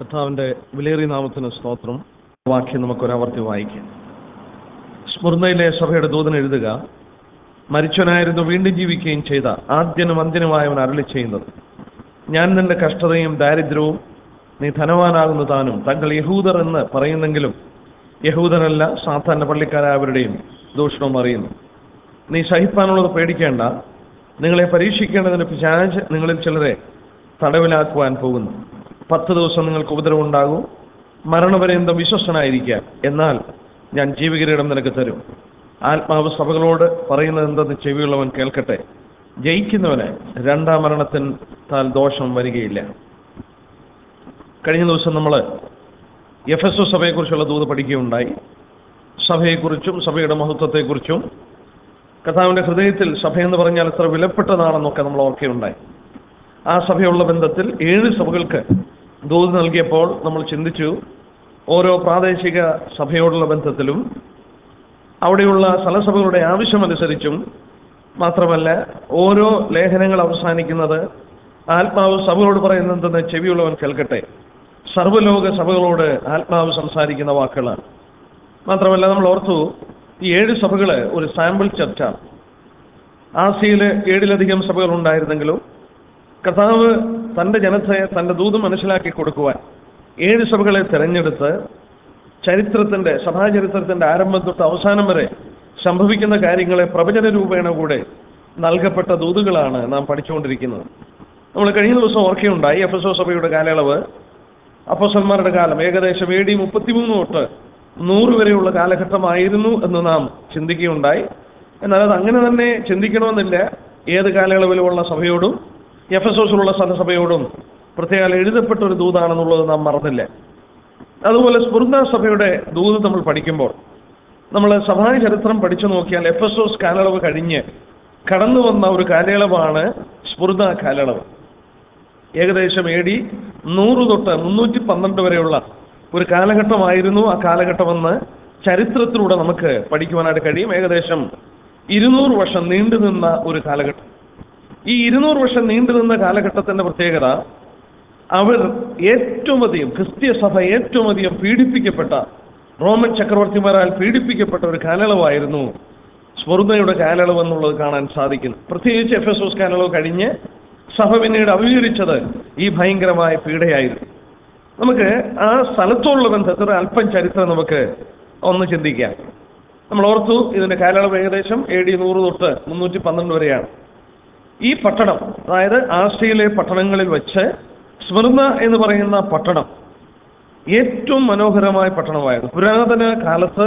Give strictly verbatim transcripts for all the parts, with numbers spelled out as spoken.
കർത്താവിൻ്റെ വിലയേറിയ നാമത്തിന് സ്തോത്രം. വാക്യം നമുക്കൊരാവർത്തി വായിക്കാം. സ്മുർന്നയിലെ സഭയുടെ ദൂതൻ എഴുതുക, മരിച്ചവനായിരുന്നു വീണ്ടും ജീവിക്കുകയും ചെയ്ത ആദ്യനും അന്ത്യനുമായവൻ അരുളി ചെയ്യുന്നത്, ഞാൻ നിന്റെ കഷ്ടതയും ദാരിദ്ര്യവും നീ ധനവാനാകുന്ന താനും തങ്ങൾ യഹൂദർ എന്ന് പറയുന്നെങ്കിലും യഹൂദരല്ല, സാധാരണ പള്ളിക്കാരായവരുടെയും ദൂഷണവും അറിയുന്നു. നീ സഹിപ്പാനുള്ളത് പേടിക്കേണ്ട, നിങ്ങളെ പരീക്ഷിക്കേണ്ടതിന് പിശാച് നിങ്ങളിൽ ചിലരെ തടവിലാക്കുവാൻ പോകുന്നു. പത്ത് ദിവസം നിങ്ങൾക്ക് ഉപദ്രവം ഉണ്ടാകും, മരണപര്യന്തം വിശ്വസ്തനായിരിക്കുക, എന്നാൽ ഞാൻ ജീവകിരീടം നിനക്ക് തരും. ആത്മാവ് സഭകളോട് പറയുന്നത് എന്തെന്ന് ചെവിയുള്ളവൻ കേൾക്കട്ടെ. ജയിക്കുന്നവന് രണ്ടാം മരണത്തിനാൽ ദോഷം വരികയില്ല. കഴിഞ്ഞ ദിവസം നമ്മൾ എഫെസോ സഭയെക്കുറിച്ചുള്ള ദൂത് പഠിക്കുകയുണ്ടായി. സഭയെക്കുറിച്ചും സഭയുടെ മഹത്വത്തെക്കുറിച്ചും കർത്താവിൻ്റെ ഹൃദയത്തിൽ സഭയെന്ന് പറഞ്ഞാൽ എത്ര വിലപ്പെട്ടതാണെന്നൊക്കെ നമ്മൾ ഓർക്കുകയുണ്ടായി. ആ സഭയുള്ള ബന്ധത്തിൽ ഏഴ് സഭകൾക്ക് ദൂത് നൽകിയപ്പോൾ നമ്മൾ ചിന്തിച്ചു, ഓരോ പ്രാദേശിക സഭയോടുള്ള ബന്ധത്തിലും അവിടെയുള്ള സ്ഥലസഭകളുടെ ആവശ്യമനുസരിച്ചും മാത്രമല്ല, ഓരോ ലേഖനങ്ങൾ അവസാനിക്കുന്നത് ആത്മാവ് സഭകളോട് പറയുന്നതെന്ന് ചെവിയുള്ളവൻ കേൾക്കട്ടെ. സർവ്വലോക സഭകളോട് ആത്മാവ് സംസാരിക്കുന്ന വാക്കുകളാണ്. മാത്രമല്ല, നമ്മൾ ഓർത്തു, ഈ ഏഴ് സഭകൾ ഒരു സാമ്പിൾ ചർച്ചാണ്. ആസിയയിൽ ഏഴിലധികം സഭകൾ ഉണ്ടായിരുന്നെങ്കിലും കർത്താവ് തൻ്റെ ജനത്തെ തൻ്റെ ദൂത് മനസ്സിലാക്കി കൊടുക്കുവാൻ ഏഴ് സഭകളെ തിരഞ്ഞെടുത്ത് ചരിത്രത്തിൻ്റെ സഭാചരിത്രത്തിൻ്റെ ആരംഭം തൊട്ട് അവസാനം വരെ സംഭവിക്കുന്ന കാര്യങ്ങളെ പ്രവചന രൂപേണ കൂടെ നൽകപ്പെട്ട ദൂതുകളാണ് നാം പഠിച്ചുകൊണ്ടിരിക്കുന്നത്. നമ്മൾ കഴിഞ്ഞ ദിവസം ഓർക്കുകയുണ്ടായി, എഫെസോ സഭയുടെ കാലയളവ് അപ്പോസ്തലന്മാരുടെ കാലം ഏകദേശം എ ഡി മുപ്പത്തിമൂന്ന് തൊട്ട് നൂറ് വരെയുള്ള കാലഘട്ടമായിരുന്നു എന്ന് നാം ചിന്തിക്കുകയുണ്ടായി. എന്നാൽ അത് അങ്ങനെ തന്നെ ചിന്തിക്കണമെന്നില്ല. ഏത് കാലയളവിലുമുള്ള സഭയോടും എഫെസോസിലുള്ള സഭയോടും പ്രത്യേകം എഴുതപ്പെട്ട ഒരു ദൂതാണെന്നുള്ളത് നാം മറന്നില്ല. അതുപോലെ സ്മുർന്ന സഭയുടെ ദൂത് നമ്മൾ പഠിക്കുമ്പോൾ നമ്മൾ സഭാ ചരിത്രം പഠിച്ചു നോക്കിയാൽ എഫെസോസ് കാലയളവ് കഴിഞ്ഞ് കടന്നു വന്ന ഒരു കാലയളവാണ് സ്മുർന്ന കാലയളവ്. ഏകദേശം എ ഡി നൂറ് തൊട്ട് മുന്നൂറ്റി പന്ത്രണ്ട് വരെയുള്ള ഒരു കാലഘട്ടമായിരുന്നു ആ കാലഘട്ടമെന്ന് ചരിത്രത്തിലൂടെ നമുക്ക് പഠിക്കുവാനായിട്ട് കഴിയും. ഏകദേശം ഇരുന്നൂറ് വർഷം നീണ്ടു നിന്ന ഒരു കാലഘട്ടം. ഈ ഇരുന്നൂറ് വർഷം നീണ്ടു നിന്ന കാലഘട്ടത്തിൻ്റെ പ്രത്യേകത, അവർ ഏറ്റവും അധികം ക്രിസ്തീയ സഭ ഏറ്റവും അധികം പീഡിപ്പിക്കപ്പെട്ട, റോമൻ ചക്രവർത്തിമാരാൽ പീഡിപ്പിക്കപ്പെട്ട ഒരു കാലയളവായിരുന്നു സ്മുർന്നയുടെ കാലയളവ് എന്നുള്ളത് കാണാൻ സാധിക്കുന്നു. പ്രത്യേകിച്ച് എഫെസോസ് കാലയളവ് കഴിഞ്ഞ് സഭ പിന്നീട് അഭിമുഖീകരിച്ചത് ഈ ഭയങ്കരമായ പീഡയായിരുന്നു. നമുക്ക് ആ സ്ഥലത്തോടുള്ള ബന്ധത്തിൽ അല്പം ചരിത്രം നമുക്ക് ഒന്ന് ചിന്തിക്കാം. നമ്മൾ ഓർത്തു, ഇതിൻ്റെ കാലയളവ് ഏകദേശം എ ഡി നൂറ് തൊട്ട് മുന്നൂറ്റി പന്ത്രണ്ട് വരെയാണ്. ഈ പട്ടണം, അതായത് ആസിയയിലെ പട്ടണങ്ങളിൽ വെച്ച് സ്മുർന്ന എന്ന് പറയുന്ന പട്ടണം ഏറ്റവും മനോഹരമായ പട്ടണമായിരുന്നു. പുരാതന കാലത്ത്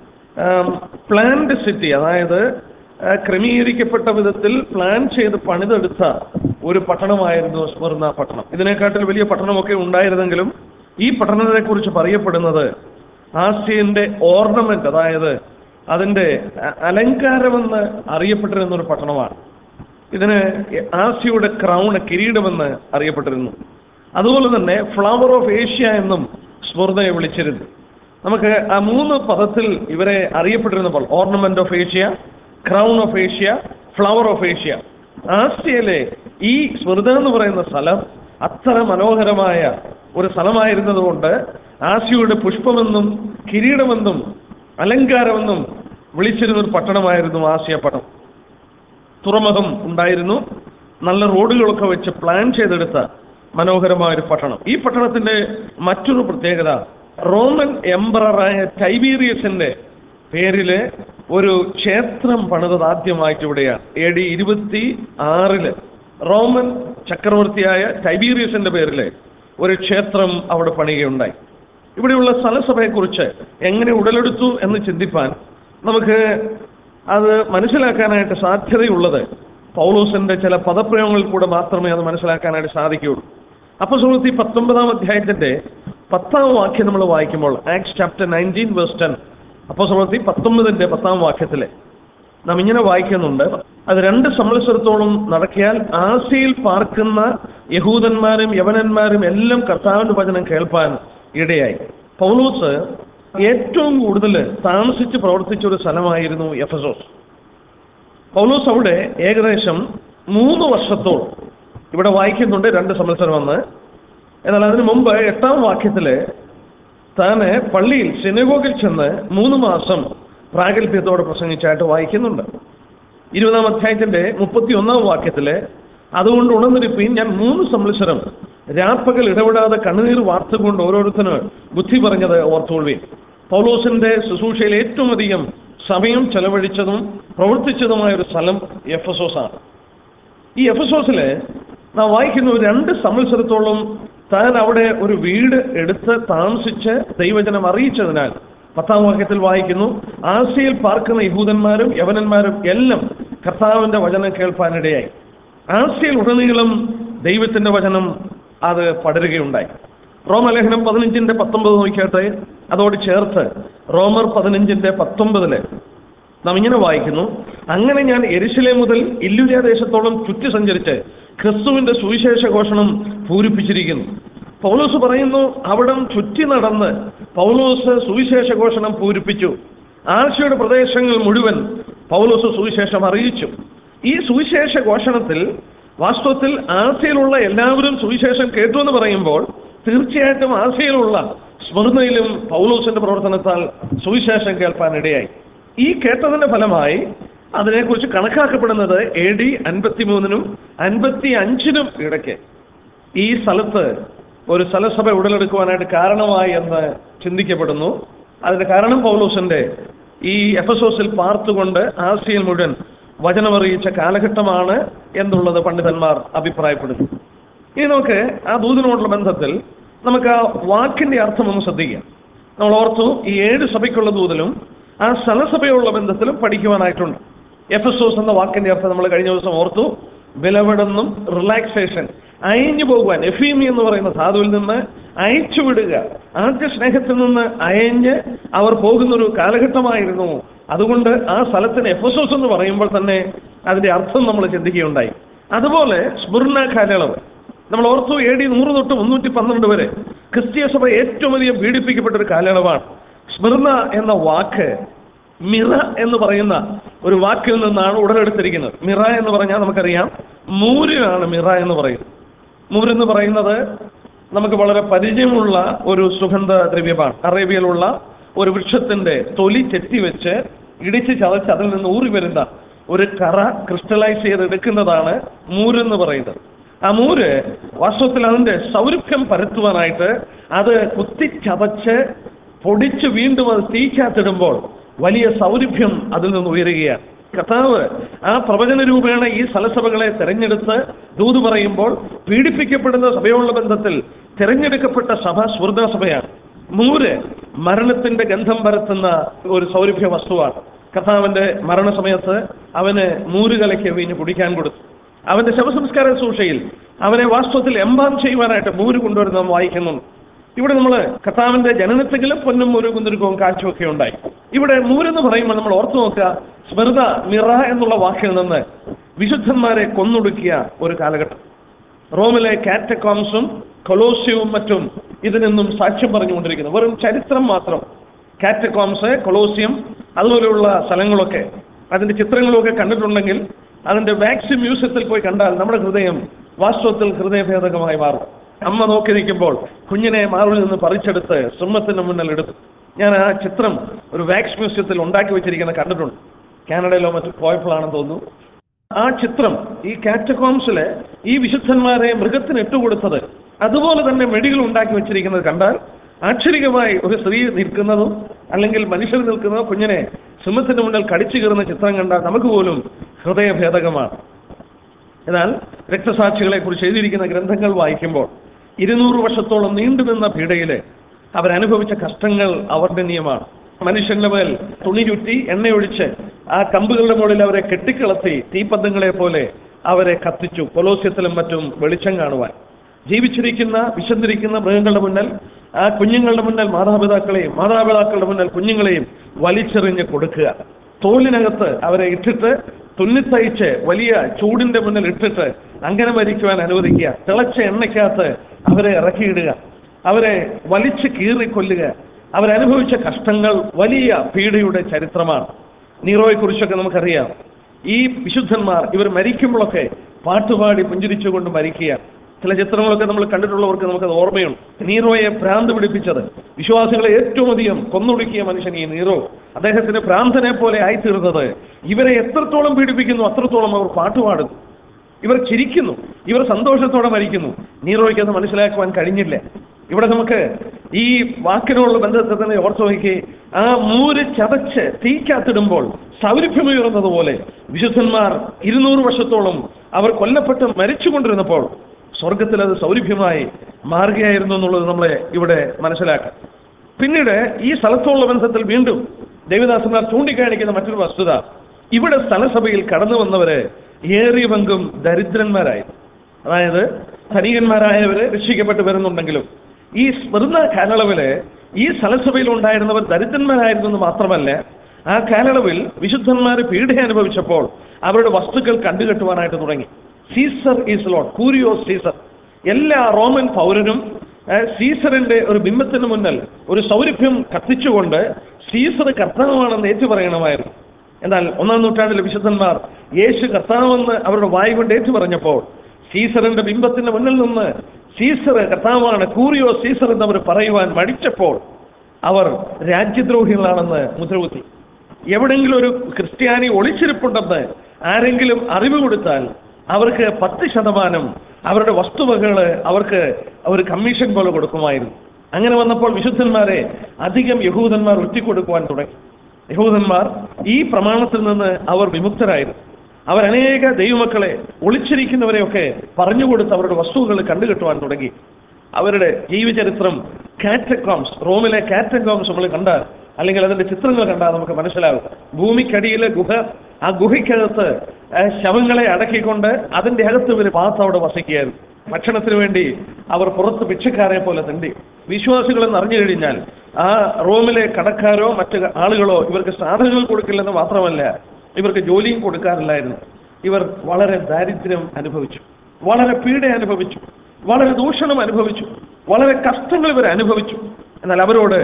പ്ലാൻഡ് സിറ്റി, അതായത് ക്രമീകരിക്കപ്പെട്ട വിധത്തിൽ പ്ലാൻ ചെയ്ത് പണിതെടുത്ത ഒരു പട്ടണമായിരുന്നു സ്മുർന്ന പട്ടണം. ഇതിനെക്കാട്ടിൽ വലിയ പട്ടണമൊക്കെ ഉണ്ടായിരുന്നെങ്കിലും ഈ പട്ടണത്തെക്കുറിച്ച് പറയപ്പെടുന്നത് ആസിയന്റെ ഓർണമെന്റ്, അതായത് അതിൻ്റെ അലങ്കാരമെന്ന് അറിയപ്പെട്ടിരുന്ന ഒരു പട്ടണമാണ്. ഇതിന് ആസിയയുടെ ക്രൗൺ, കിരീടമെന്ന് അറിയപ്പെട്ടിരുന്നു. അതുപോലെ തന്നെ ഫ്ലവർ ഓഫ് ഏഷ്യ എന്നും സ്മുർന്നയെ വിളിച്ചിരുന്നു. നമുക്ക് ആ മൂന്ന് പദത്തിൽ ഇവരെ അറിയപ്പെട്ടിരുന്നപ്പോൾ, ornament of Asia, crown of Asia, flower of Asia. ആസിയയിലെ ഈ സ്മുർന്ന എന്ന് പറയുന്ന സ്ഥലം അത്ര മനോഹരമായ ഒരു സ്ഥലമായിരുന്നത് കൊണ്ട് ആസിയയുടെ പുഷ്പമെന്നും കിരീടമെന്നും അലങ്കാരമെന്നും വിളിച്ചിരുന്ന ഒരു പട്ടണമായിരുന്നു ആസിയ പട്ടണം. തുറമുഖം ഉണ്ടായിരുന്നു, നല്ല റോഡുകളൊക്കെ വെച്ച് പ്ലാൻ ചെയ്തെടുത്ത മനോഹരമായൊരു പട്ടണം. ഈ പട്ടണത്തിന്റെ മറ്റൊരു പ്രത്യേകത, റോമൻ എംപററായ ടൈബീരിയസിന്റെ പേരില് ഒരു ക്ഷേത്രം പണിതത് ആദ്യമായിട്ട് ഇവിടെയാണ്. എ ഡി ഇരുപത്തി ആറില് റോമൻ ചക്രവർത്തിയായ ടൈബീരിയസിന്റെ പേരില് ഒരു ക്ഷേത്രം അവിടെ പണിയുകയുണ്ടായി. ഇവിടെയുള്ള സ്ഥലസഭയെക്കുറിച്ച് എങ്ങനെ ഉടലെടുത്തു എന്ന് ചിന്തിപ്പാൻ നമുക്ക് അത് മനസ്സിലാക്കാനായിട്ട് സാധ്യതയുള്ളത് പൗലോസിന്റെ ചില പദപ്രയോഗങ്ങളിൽ കൂടെ മാത്രമേ അത് മനസ്സിലാക്കാനായിട്ട് സാധിക്കുകയുള്ളൂ. അപ്പോസ്തലപ്രവൃത്തി പത്തൊമ്പതാം അധ്യായത്തിന്റെ പത്താം വാക്യം നമ്മൾ വായിക്കുമ്പോൾ, Acts chapter nineteen verse ten, അപ്പോസ്തലപ്രവൃത്തി പത്തൊമ്പതിന്റെ പത്താം വാക്യത്തിലെ നാം ഇങ്ങനെ വായിക്കുന്നുണ്ട്, അത് രണ്ട് സംവത്സരത്തോളം നടക്കിയാൽ ആസിയയിൽ പാർക്കുന്ന യഹൂദന്മാരും യവനന്മാരും എല്ലാം കർത്താവിന്റെ വചനം കേൾപ്പാൻ ഇടയായി. പൗലോസ് ഏറ്റവും കൂടുതൽ താമസിച്ച് പ്രവർത്തിച്ച ഒരു സ്ഥലമായിരുന്നു എഫെസോസ്. പൗലോസ് അവിടെ ഏകദേശം മൂന്ന് വർഷത്തോളം, ഇവിടെ വായിക്കുന്നുണ്ട് രണ്ട് സംവത്സരം വന്ന്, എന്നാൽ അതിനു മുമ്പ് എട്ടാം വാക്യത്തില് താന് പള്ളിയിൽ സിനഗോഗിൽ ചെന്ന് മൂന്ന് മാസം പ്രാഗൽഭ്യത്തോടെ പ്രസംഗിച്ചായിട്ട് വായിക്കുന്നുണ്ട്. ഇരുപതാം അധ്യായത്തിന്റെ മുപ്പത്തി ഒന്നാം വാക്യത്തില് അതുകൊണ്ട് ഉണർന്നിരിപ്പീൻ, ഞാൻ മൂന്ന് സംവത്സരം രാപ്പകൽ ഇടപെടാതെ കണ്ണുനീർ വാർത്തുകൊണ്ട് ഓരോരുത്തന് ബുദ്ധി പറഞ്ഞത് ഓർത്തുകൊള്ളുവീൻ. പൗലോസിന്റെ ശുശ്രൂഷയിൽ ഏറ്റവും അധികം സമയം ചെലവഴിച്ചതും പ്രവർത്തിച്ചതുമായ ഒരു സ്ഥലം എഫെസോസാണ്. ഈ എഫെസോസില് നാം വായിക്കുന്നു, രണ്ട് സംവത്സരത്തോളം താൻ അവിടെ ഒരു വീട് എടുത്ത് താമസിച്ച് ദൈവജനം അറിയിച്ചതിനാൽ പത്താം വാക്യത്തിൽ വായിക്കുന്നു, ആസിയയിൽ പാർക്കുന്ന യഹൂദന്മാരും യവനന്മാരും എല്ലാം കർത്താവിന്റെ വചനം കേൾപ്പാനിടയായി. ആസിയയിൽ ഉടനീളം ദൈവത്തിന്റെ വചനം അത് പടരുകയുണ്ടായി. റോമലേഖനം പതിനഞ്ചിന്റെ പത്തൊമ്പത് നോക്കിയാട്ടെ, അതോട് ചേർത്ത് റോമർ പതിനഞ്ചിന്റെ പത്തൊമ്പതില് നാം ഇങ്ങനെ വായിക്കുന്നു, അങ്ങനെ ഞാൻ യെരുശലേം മുതൽ ഇല്ലുര്യ ദേശത്തോളം ചുറ്റി സഞ്ചരിച്ച് ക്രിസ്തുവിന്റെ സുവിശേഷ ഘോഷണം പൂരിപ്പിച്ചിരിക്കുന്നു. പൗലോസ് പറയുന്നു, അവിടം ചുറ്റി നടന്ന് പൗലോസ് സുവിശേഷ ഘോഷണം പൂരിപ്പിച്ചു. ആസിയയുടെ പ്രദേശങ്ങൾ മുഴുവൻ പൗലോസ് സുവിശേഷം അറിയിച്ചു. ഈ സുവിശേഷ ഘോഷണത്തിൽ വാസ്തവത്തിൽ ആസിയയിലുള്ള എല്ലാവരും സുവിശേഷം കേട്ടു എന്ന് പറയുമ്പോൾ തീർച്ചയായിട്ടും ആസിയയിലുള്ള സ്മൃതിയിലും പൗലോസിന്റെ പ്രവർത്തനത്താൽ സുവിശേഷം കേൾപ്പാനിടയായി. ഈ കേട്ടതിന്റെ ഫലമായി അതിനെക്കുറിച്ച് കണക്കാക്കപ്പെടുന്നത് എ ഡി അൻപത്തി മൂന്നിനും അൻപത്തി അഞ്ചിനും ഇടയ്ക്ക് ഈ സ്ഥലത്ത് ഒരു സ്ഥലസഭ ഉടലെടുക്കുവാനായിട്ട് കാരണമായി എന്ന് ചിന്തിക്കപ്പെടുന്നു. അതിന്റെ കാരണം പൗലോസിന്റെ ഈ എഫെസോസിൽ പാർത്തുകൊണ്ട് ആസിയയിൽ മുഴുവൻ വചനമറിയിച്ച കാലഘട്ടമാണ് എന്നുള്ളത് പണ്ഡിതന്മാർ അഭിപ്രായപ്പെടുന്നു. ഇനി നമുക്ക് ആ ദൂതിനോടുള്ള ബന്ധത്തിൽ നമുക്ക് ആ വാക്കിന്റെ അർത്ഥം ഒന്ന് ശ്രദ്ധിക്കാം. നമ്മൾ ഓർത്തു, ഈ ഏഴ് സഭയ്ക്കുള്ള ദൂതിലും ആ സ്ഥലസഭയുള്ള ബന്ധത്തിലും പഠിക്കുവാനായിട്ടുണ്ട്. എഫെസോസ് എന്ന വാക്കിന്റെ അർത്ഥം നമ്മൾ കഴിഞ്ഞ ദിവസം ഓർത്തു, വിലവിടുന്നും റിലാക്സേഷൻ, അയഞ്ഞു പോകുവാൻ. എഫീമി എന്ന് പറയുന്ന ധാതുവിൽ നിന്ന് അയച്ചു വിടുക, ആദ്യ സ്നേഹത്തിൽ നിന്ന് അയഞ്ഞ് അവർ പോകുന്നൊരു കാലഘട്ടമായിരുന്നു. അതുകൊണ്ട് ആ സ്ഥലത്തിന് എഫെസോസ് എന്ന് പറയുമ്പോൾ തന്നെ അതിന്റെ അർത്ഥം നമ്മൾ ചിന്തിക്കുകയുണ്ടായി. അതുപോലെ സ്മുർന കാലയളവ് നമ്മൾ ഓർത്തു, എ ഡി നൂറ് തൊട്ട് മുന്നൂറ്റി പന്ത്രണ്ട് വരെ ക്രിസ്തീയ സഭ ഏറ്റവും അധികം പീഡിപ്പിക്കപ്പെട്ട ഒരു കാലയളവാണ്. സ്മിർന എന്ന വാക്ക് മിറ എന്ന് പറയുന്ന ഒരു വാക്കിൽ നിന്നാണ് ഉടലെടുത്തിരിക്കുന്നത്. മിറ എന്ന് പറഞ്ഞാൽ നമുക്കറിയാം മൂരിനാണ് മിറ എന്ന് പറയുന്നത്. മൂരെന്ന് പറയുന്നത് നമുക്ക് വളരെ പരിചയമുള്ള ഒരു സുഗന്ധ ദ്രവ്യമാണ്. അറേബ്യയിലുള്ള ഒരു വൃക്ഷത്തിന്റെ തൊലി ചെത്തിവെച്ച് ഇടിച്ച് ചതച്ച് അതിൽ നിന്ന് ഊറി വരുന്ന ഒരു കറ ക്രിസ്റ്റലൈസ് ചെയ്തെടുക്കുന്നതാണ് മൂരെന്ന് പറയുന്നത്. ആ മൂര് വാസ്തവത്തിൽ അതിന്റെ സൗരഭ്യം പരത്തുവാനായിട്ട് അത് കുത്തിച്ചതച്ച് പൊടിച്ച് വീണ്ടും അത് തീക്കാത്തിടുമ്പോൾ വലിയ സൗരഭ്യം അതിൽ നിന്ന് ഉയരുകയാണ്. കർത്താവ് ആ പ്രവചന രൂപേണ ഈ സ്ഥലസഭകളെ തെരഞ്ഞെടുത്ത് ദൂത് പറയുമ്പോൾ പീഡിപ്പിക്കപ്പെടുന്ന സഭയോടുള്ള ബന്ധത്തിൽ തിരഞ്ഞെടുക്കപ്പെട്ട സഭ സ്വർഗ്ഗ സഭയാണ്. മൂര് മരണത്തിന്റെ ഗന്ധം പരത്തുന്ന ഒരു സൗരഭ്യ വസ്തുവാണ്. കർത്താവിന്റെ മരണസമയത്ത് അവന് മൂര് കലയ്ക്ക് വീഞ്ഞ് കുടിക്കാൻ കൊടുത്തു. അവന്റെ ശവസംസ്കാര ശുശ്രൂഷയിൽ അവനെ വാസ്തവത്തിൽ എംബാം ചെയ്യുവാനായിട്ട് മൂര് കൊണ്ടുവരുന്ന നാം വായിക്കുന്നുണ്ട്. ഇവിടെ നമ്മൾ കർത്താവിന്റെ ജനനത്തെങ്കിലും പൊന്നും ഒരു കുന്തിരുക്കവും കാഴ്ചയൊക്കെ ഉണ്ടായി. ഇവിടെ മൂരെന്ന് പറയുമ്പോൾ നമ്മൾ ഓർത്തു നോക്കുക, സ്മിർന മിറ എന്നുള്ള വാക്കിൽ നിന്ന് വിശുദ്ധന്മാരെ കൊന്നൊടുക്കിയ ഒരു കാലഘട്ടം. റോമിലെ കാറ്റക്കോംസും കൊളോസ്യവും മറ്റും ഇതിനൊന്നും സാക്ഷ്യം പറഞ്ഞുകൊണ്ടിരിക്കുന്നു. വെറും ചരിത്രം മാത്രം. കാറ്റക്കോംസ്, കൊളോസ്യം അതുപോലെയുള്ള സ്ഥലങ്ങളൊക്കെ അതിന്റെ ചിത്രങ്ങളൊക്കെ കണ്ടിട്ടുണ്ടെങ്കിൽ അതിന്റെ വാക്സ് മ്യൂസിയത്തിൽ പോയി കണ്ടാൽ നമ്മുടെ ഹൃദയം വാസ്തവത്തിൽ ഹൃദയഭേദകമായി മാറും. അമ്മ നോക്കി നിൽക്കുമ്പോൾ കുഞ്ഞിനെ മാറിൽ നിന്ന് പറിച്ചെടുത്ത് സിംഹത്തിന് മുന്നിൽ എടുത്തു. ഞാൻ ആ ചിത്രം ഒരു വാക്സ് മ്യൂസിയത്തിൽ ഉണ്ടാക്കി വെച്ചിരിക്കുന്നത് കണ്ടിട്ടുണ്ട്. കാനഡയിലോ മറ്റു പോയപ്പോഴാണെന്ന് തോന്നുന്നു. ആ ചിത്രം ഈ കാറ്റക്കോംസിലെ ഈ വിശുദ്ധന്മാരെ മൃഗത്തിന് ഇട്ടുകൊടുത്തത് അതുപോലെ തന്നെ മെഡികൾ ഉണ്ടാക്കി വെച്ചിരിക്കുന്നത് കണ്ടാൽ ആശ്ചര്യമായി ഒരു സ്ത്രീ നിൽക്കുന്നതും അല്ലെങ്കിൽ മനുഷ്യർ നിൽക്കുന്നതോ കുഞ്ഞിനെ സിംഹത്തിന് മുന്നിൽ കടിച്ചു കയറുന്ന ചിത്രം കണ്ടാൽ നമുക്ക് പോലും ഹൃദയഭേദകമാണ്. എന്നാൽ രക്തസാക്ഷികളെ കുറിച്ച് എഴുതിയിരിക്കുന്ന ഗ്രന്ഥങ്ങൾ വായിക്കുമ്പോൾ ഇരുന്നൂറ് വർഷത്തോളം നീണ്ടുനിന്ന പീഡയില് അവരനുഭവിച്ച കഷ്ടങ്ങൾ അവർണ്ണനീയമാണ്. മനുഷ്യന്റെ മേൽ തുണി ചുറ്റി എണ്ണയൊഴിച്ച് ആ കമ്പുകളുടെ മുകളിൽ അവരെ കെട്ടിക്കിളത്തി തീപ്പന്തങ്ങളെ പോലെ അവരെ കത്തിച്ചു. കൊലോസ്യത്തിലും മറ്റും വെളിച്ചം കാണുവാൻ ജീവിച്ചിരിക്കുന്ന വിശന്നിരിക്കുന്ന മൃഗങ്ങളുടെ മുന്നിൽ, ആ കുഞ്ഞുങ്ങളുടെ മുന്നിൽ മാതാപിതാക്കളെയും മാതാപിതാക്കളുടെ മുന്നിൽ കുഞ്ഞുങ്ങളെയും വലിച്ചെറിഞ്ഞ് കൊടുക്കുക. തോലിനകത്ത് അവരെ ഇട്ടിട്ട് തുന്നിത്തയിച്ച് വലിയ ചൂടിന്റെ മുന്നിൽ ഇട്ടിട്ട് അങ്ങനെ മരിക്കുവാൻ അനുവദിക്കുക. തിളച്ച എണ്ണയ്ക്കകത്ത് അവരെ ഇറക്കിയിടുക, അവരെ വലിച്ചു കീറിക്കൊല്ലുക. അവരനുഭവിച്ച കഷ്ടങ്ങൾ വലിയ പീഡയുടെ ചരിത്രമാണ്. നീറോയെ കുറിച്ചൊക്കെ നമുക്കറിയാം. ഈ വിശുദ്ധന്മാർ ഇവർ മരിക്കുമ്പോഴൊക്കെ പാട്ടുപാടി പുഞ്ചിരിച്ചുകൊണ്ട് മരിക്കുക. ചില ചിത്രങ്ങളൊക്കെ നമ്മൾ കണ്ടിട്ടുള്ളവർക്ക് നമുക്കത് ഓർമ്മയുണ്ട്. നീറോയെ ഭ്രാന്ത് പിടിപ്പിച്ചത്, വിശ്വാസികളെ ഏറ്റവും അധികം കൊന്നൊടുക്കിയ മനുഷ്യൻ ഈ നീറോ, അദ്ദേഹത്തിന് ഭ്രാന്തനെ പോലെ ആയിത്തീർന്നത് ഇവരെ എത്രത്തോളം പീഡിപ്പിക്കുന്നു അത്രത്തോളം അവർ പാട്ടുപാടുന്നു, ഇവർ ചിരിക്കുന്നു, ഇവർ സന്തോഷത്തോടെ മരിക്കുന്നു. നീറോയ്ക്ക് അത് മനസ്സിലാക്കുവാൻ കഴിഞ്ഞില്ല. ഇവിടെ നമുക്ക് ഈ വാക്കിനോടുള്ള ബന്ധത്തെ തന്നെ ഓർത്തു നോക്കി, ആ മൂര് ചതച്ച് തീക്കാത്തിടുമ്പോൾ സൗരഭ്യമുയർന്നതുപോലെ വിശുദ്ധന്മാർ ഇരുന്നൂറ് വർഷത്തോളം അവർ കൊല്ലപ്പെട്ട് മരിച്ചുകൊണ്ടിരുന്നപ്പോൾ സ്വർഗത്തിൽ അത് സൗരഭ്യമായി മാറുകയായിരുന്നു എന്നുള്ളത് നമ്മളെ ഇവിടെ മനസ്സിലാക്കാം. പിന്നീട് ഈ സ്ഥലത്തോടുള്ള ബന്ധത്തിൽ വീണ്ടും ദേവദാസന്മാർ ചൂണ്ടിക്കാണിക്കുന്ന മറ്റൊരു വസ്തുത, ഇവിടെ സ്ഥലസഭയിൽ കടന്നു വന്നവര് ഏറിയ പങ്കും ദരിദ്രന്മാരായി. അതായത് ധനികന്മാരായവര് രക്ഷിക്കപ്പെട്ട് വരുന്നുണ്ടെങ്കിലും ഈ സ്മൃത കാലയളവില് ഈ സ്ഥലസഭയിൽ ഉണ്ടായിരുന്നവർ ദരിദ്രന്മാരായിരുന്നു എന്ന് മാത്രമല്ല, ആ കാലയളവിൽ വിശുദ്ധന്മാർ പീഡ അനുഭവിച്ചപ്പോൾ അവരുടെ വസ്തുക്കൾ കണ്ടുകെട്ടുവാനായിട്ട് തുടങ്ങി. സീസർ ഈസ് ലോർഡ്, കൂരിയോസ് സീസർ. എല്ലാ റോമൻ പൗരനും സീസറിന്റെ ഒരു ബിംബത്തിന് മുന്നിൽ ഒരു സൗരഭ്യം കത്തിച്ചുകൊണ്ട് സീസർ കർത്താവാണെന്ന് ഏറ്റു പറയണമായിരുന്നു. എന്നാൽ ഒന്നാം നൂറ്റാണ്ടിലെ വിശുദ്ധന്മാർ യേശു കർത്താവെന്ന് അവരുടെ വായ് കൊണ്ട് ഏറ്റു പറഞ്ഞപ്പോൾ സീസറിന്റെ ബിംബത്തിന്റെ മുന്നിൽ നിന്ന് സീസർ കർത്താവാണ്, കൂറിയോ സീസർ എന്നവർ പറയുവാൻ മടിച്ചപ്പോൾ അവർ രാജ്യദ്രോഹികളാണെന്ന് മുദ്രകുത്തി. എവിടെയെങ്കിലും ഒരു ക്രിസ്ത്യാനി ഒളിച്ചിരിപ്പുണ്ടെന്ന് ആരെങ്കിലും അറിവ് കൊടുത്താൽ അവർക്ക് പത്ത് ശതമാനം അവരുടെ വസ്തുവകകൾ അവർക്ക് ഒരു കമ്മീഷൻ പോലെ കൊടുക്കുമായിരുന്നു. അങ്ങനെ വന്നപ്പോൾ വിശുദ്ധന്മാരെ അധികം യഹൂദന്മാർ ഒറ്റിക്കൊടുക്കുവാൻ തുടങ്ങി. യഹൂദന്മാർ ഈ പ്രമാണത്തിൽ നിന്ന് അവർ വിമുക്തരായിരുന്നു. അവരനേക ദൈവമക്കളെ ഒളിച്ചിരിക്കുന്നവരെയൊക്കെ പറഞ്ഞുകൊടുത്ത് അവരുടെ വസ്തുക്കൾ കണ്ടുകെട്ടുവാൻ തുടങ്ങി. അവരുടെ ജീവചരിത്രം കാറ്റക്കോംസ്, റോമിലെ കാറ്റക്കോംസ് നമ്മൾ കണ്ടാൽ, അല്ലെങ്കിൽ അതിന്റെ ചിത്രങ്ങൾ കണ്ടാൽ നമുക്ക് മനസ്സിലാകും. ഭൂമിക്കടിയിലെ ഗുഹ, ആ ഗുഹയ്ക്കകത്ത് ശവങ്ങളെ അടക്കിക്കൊണ്ട് അതിന്റെ അകത്ത് ഒരു പാത്ത് അവിടെ വസിക്കുകയായിരുന്നു. ഭക്ഷണത്തിന് വേണ്ടി അവർ പുറത്ത് ഭിക്ഷക്കാരെ പോലെ തണ്ടി. വിശ്വാസികളെന്ന് അറിഞ്ഞു കഴിഞ്ഞാൽ ആ റോമിലെ കടക്കാരോ മറ്റു ആളുകളോ ഇവർക്ക് സാധനങ്ങൾ കൊടുക്കില്ലെന്ന് മാത്രമല്ല, ഇവർക്ക് ജോലിയും കൊടുക്കാറില്ലായിരുന്നു. ഇവർ വളരെ ദാരിദ്ര്യം അനുഭവിച്ചു, വളരെ പീഡ അനുഭവിച്ചു, വളരെ ദൂഷണം അനുഭവിച്ചു, വളരെ കഷ്ടങ്ങൾ ഇവർ അനുഭവിച്ചു. എന്നാൽ അവരോട്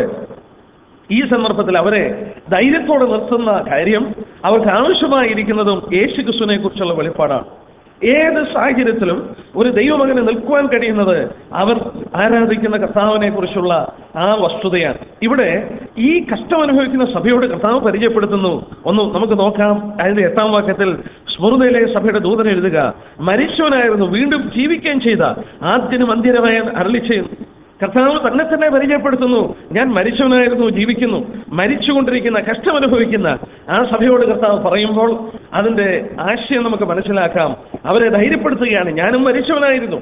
ഈ സന്ദർഭത്തിൽ അവരെ ധൈര്യത്തോടെ നിർത്തുന്ന കാര്യം, അവർക്ക് ആവശ്യമായിരിക്കുന്നതും യേശു ക്രിസ്തുവിനെ കുറിച്ചുള്ള വെളിപ്പാടാണ്. ഏത് സാഹചര്യത്തിലും ഒരു ദൈവമകന് നിൽക്കുവാൻ കഴിയുന്നത് അവർ ആരാധിക്കുന്ന കർത്താവിനെ കുറിച്ചുള്ള ആ വസ്തുതയാണ്. ഇവിടെ ഈ കഷ്ടം അനുഭവിക്കുന്ന സഭയോട് കർത്താവ് പരിചയപ്പെടുത്തുന്നു. ഒന്ന് നമുക്ക് നോക്കാം. അതിന്റെ എട്ടാം വാക്യത്തിൽ സ്മുർദയിലെ സഭയുടെ ദൂതൻ എഴുതുക, മരിച്ചവനായിരുന്നു വീണ്ടും ജീവിക്കുകയും ചെയ്ത ആദ്യനും അന്ത്യനുമായ അരുളി ചെയ്യുന്നു. കർത്താവ് തന്നെ തന്നെ പരിചയപ്പെടുത്തുന്നു, ഞാൻ മരിച്ചവനായിരുന്നു ജീവിക്കുന്നു. മരിച്ചുകൊണ്ടിരിക്കുന്ന, കഷ്ടമനുഭവിക്കുന്ന ആ സഭയോട് കർത്താവ് പറയുമ്പോൾ അതിന്റെ ആശയം നമുക്ക് മനസ്സിലാക്കാം. അവരെ ധൈര്യപ്പെടുത്തുകയാണ്, ഞാനും മരിച്ചവനായിരുന്നു,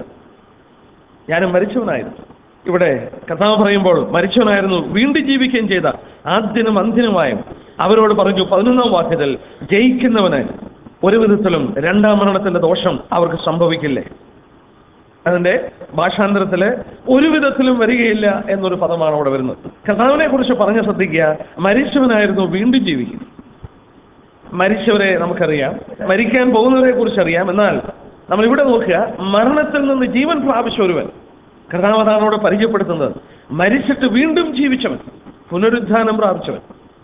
ഞാനും മരിച്ചവനായിരുന്നു. ഇവിടെ കർത്താവ് പറയുമ്പോൾ മരിച്ചവനായിരുന്നു വീണ്ടും ജീവിക്കുകയും ചെയ്ത ആദ്യനും അന്ത്യനുമായും അവരോട് പറഞ്ഞു. പതിനൊന്നാം വാക്യത്തിൽ, ജയിക്കുന്നവന് ഒരു വിധത്തിലും രണ്ടാം മരണത്തിന്റെ ദോഷം അവർക്ക് സംഭവിക്കില്ലേ. അതിന്റെ ഭാഷാന്തരത്തില് ഒരു വിധത്തിലും വരികയില്ല എന്നൊരു പദമാണ് അവിടെ വരുന്നത്. കർത്താവിനെ കുറിച്ച് പറഞ്ഞ ശ്രദ്ധിക്കുക, മരിച്ചവനായിരുന്നു വീണ്ടും ജീവിക്കും. മരിച്ചവരെ നമുക്കറിയാം, മരിക്കാൻ പോകുന്നവരെ കുറിച്ച് അറിയാം. എന്നാൽ നമ്മൾ ഇവിടെ നോക്കുക, മരണത്തിൽ നിന്ന് ജീവൻ പ്രാപിച്ച ഒരുവൻ, കർത്താവ് അതാണോട് പരിചയപ്പെടുത്തുന്നത്. മരിച്ചിട്ട് വീണ്ടും ജീവിച്ചവൻ, പുനരുദ്ധാനം പ്രാപിച്ചവൻ.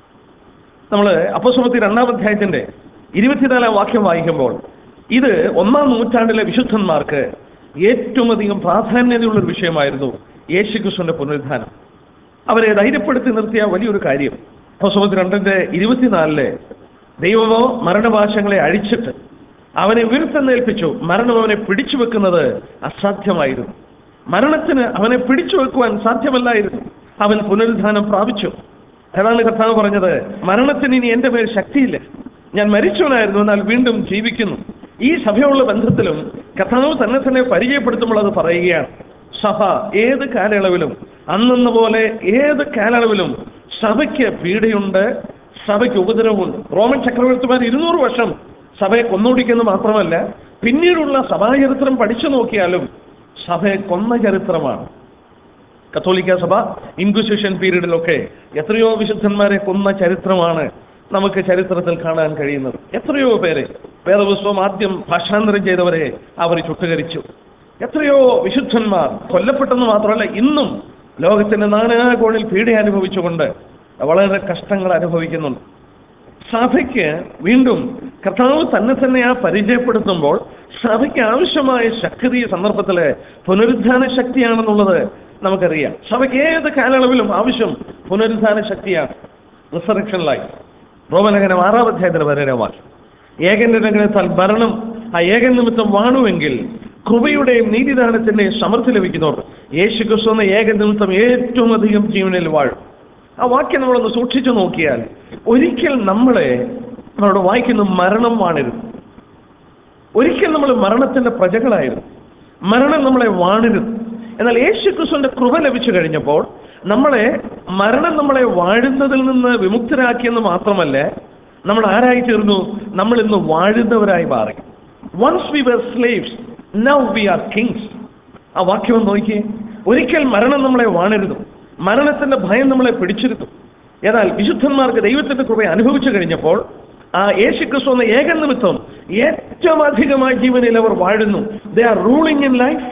നമ്മൾ അപ്പോസ്തലപ്രവൃത്തി രണ്ടാം അധ്യായത്തിന്റെ ഇരുപത്തിനാലാം വാക്യം വായിക്കുമ്പോൾ ഇത് ഒന്നാം നൂറ്റാണ്ടിലെ വിശുദ്ധന്മാർക്ക് ഏറ്റവും അധികം പ്രാധാന്യതയുള്ളൊരു വിഷയമായിരുന്നു യേശുക്രിസ്തുവിന്റെ പുനരുദ്ധാനം. അവരെ ധൈര്യപ്പെടുത്തി നിർത്തിയ വലിയൊരു കാര്യം. അപ്പോസ്തലപ്രവൃത്തി രണ്ടിന്റെ ഇരുപത്തിനാലില് ദൈവമോ മരണപാശങ്ങളെ അഴിച്ചിട്ട് അവനെ ഉയർത്തെന്നേൽപ്പിച്ചു, മരണം അവനെ പിടിച്ചു വെക്കുന്നത് അസാധ്യമായിരുന്നു. മരണത്തിന് അവനെ പിടിച്ചു വെക്കുവാൻ സാധ്യമല്ലായിരുന്നു. അവൻ പുനരുദ്ധാനം പ്രാപിച്ചു. അതാണ് കർത്താവ് പറഞ്ഞത്, മരണത്തിന് ഇനി എൻ്റെ മേൽ ശക്തിയില്ല, ഞാൻ മരിച്ചവനായിരുന്നു എന്നാൽ വീണ്ടും ജീവിക്കുന്നു. ഈ സഭയുള്ള ബന്ധത്തിലും കർത്താവ് തന്നെ തന്നെ പരിചയപ്പെടുത്തുമ്പോൾ അത് പറയുകയാണ്. സഭ ഏത് കാലയളവിലും, അന്നെന്ന പോലെ ഏത് കാലയളവിലും സഭയ്ക്ക് പീഡയുണ്ട്, സഭയ്ക്ക് ഉപദ്രവമുണ്ട്. റോമൻ ചക്രവർത്തിമാർ ഇരുന്നൂറ് വർഷം സഭയെ കൊന്നൊടിക്കുന്നത് മാത്രമല്ല, പിന്നീടുള്ള സഭാചരിത്രം പഠിച്ചു നോക്കിയാലും സഭയെ കൊന്ന ചരിത്രമാണ്. കത്തോലിക്ക സഭ ഇൻക്വിസിഷൻ പീരീഡിലൊക്കെ എത്രയോ വിശുദ്ധന്മാരെ കൊന്ന ചരിത്രമാണ് നമുക്ക് ചരിത്രത്തിൽ കാണാൻ കഴിയുന്നത്. എത്രയോ പേരെ, വേദപുസ്തകം ആദ്യം ഭാഷാന്തരം ചെയ്തവരെ അവർ ചുട്ടുകരിച്ചു. എത്രയോ വിശുദ്ധന്മാർ കൊല്ലപ്പെട്ടെന്ന് മാത്രമല്ല, ഇന്നും ലോകത്തിന്റെ നാനാകോണിൽ പീഡ അനുഭവിച്ചുകൊണ്ട് വളരെ കഷ്ടങ്ങൾ അനുഭവിക്കുന്നുണ്ട്. സഭയ്ക്ക് വീണ്ടും കർത്താവ് തന്നെ തന്നെ ആ പരിചയപ്പെടുത്തുമ്പോൾ സഭയ്ക്ക് ആവശ്യമായ ശക്തി സന്ദർഭത്തില് പുനരുദ്ധാന ശക്തിയാണെന്നുള്ളത് നമുക്കറിയാം. സഭയ്ക്ക് ഏത് കാലയളവിലും ആവശ്യം പുനരുദ്ധാന ശക്തിയാണ്. Resurrection life. റോമലേഖനം ആറാം അധ്യായത്തിന് വരെ വാക്യം. ഏകന്റെ ലംഘനത്താൽ മരണം ആ ഏകൻ നിമിത്തം വാണുവെങ്കിൽ കൃപയുടെയും നീതിദാനത്തിന്റെയും സമൃദ്ധി ലഭിക്കുന്നവർ യേശു ക്രിസ്തു എന്ന ഏകൻ നിമിത്തം ഏറ്റവും അധികം ജീവനിൽ വാഴും. ആ വാക്യം നമ്മളൊന്ന് സൂക്ഷിച്ചു നോക്കിയാൽ ഒരിക്കൽ നമ്മളെ നമ്മളോട് വായിക്കുന്ന മരണം വാണരുത്. ഒരിക്കൽ നമ്മൾ മരണത്തിന്റെ പ്രജകളായിരുന്നു. മരണം നമ്മളെ വാണരുത്. എന്നാൽ യേശു ക്രിസ്തുവിന്റെ കൃപ ലഭിച്ചു കഴിഞ്ഞപ്പോൾ നമ്മളെ മരണം നമ്മളെ വാഴുന്നതിൽ നിന്ന് വിമുക്തരാക്കിയെന്ന് മാത്രമല്ല, നമ്മൾ ആരായി തീർന്നു? നമ്മൾ ഇന്ന് വാഴുന്നവരായി മാറി. Once we were slaves, now we are kings. ആ വാക്യം നോക്കിയേ. ഒരിക്കൽ മരണം നമ്മളെ വാണരുത്, മരണത്തിന്റെ ഭയം നമ്മളെ പിടിച്ചിരുന്നു. എന്നാൽ വിശുദ്ധന്മാർക്ക് ദൈവത്തിന്റെ കൃപ അനുഭവിച്ചു കഴിഞ്ഞപ്പോൾ ആ യേശു ക്രിസ്തു എന്ന ഏക നിമിത്തം ഏറ്റവും അധികമായി ജീവനിൽ അവർ വാഴുന്നു. They are ruling in life.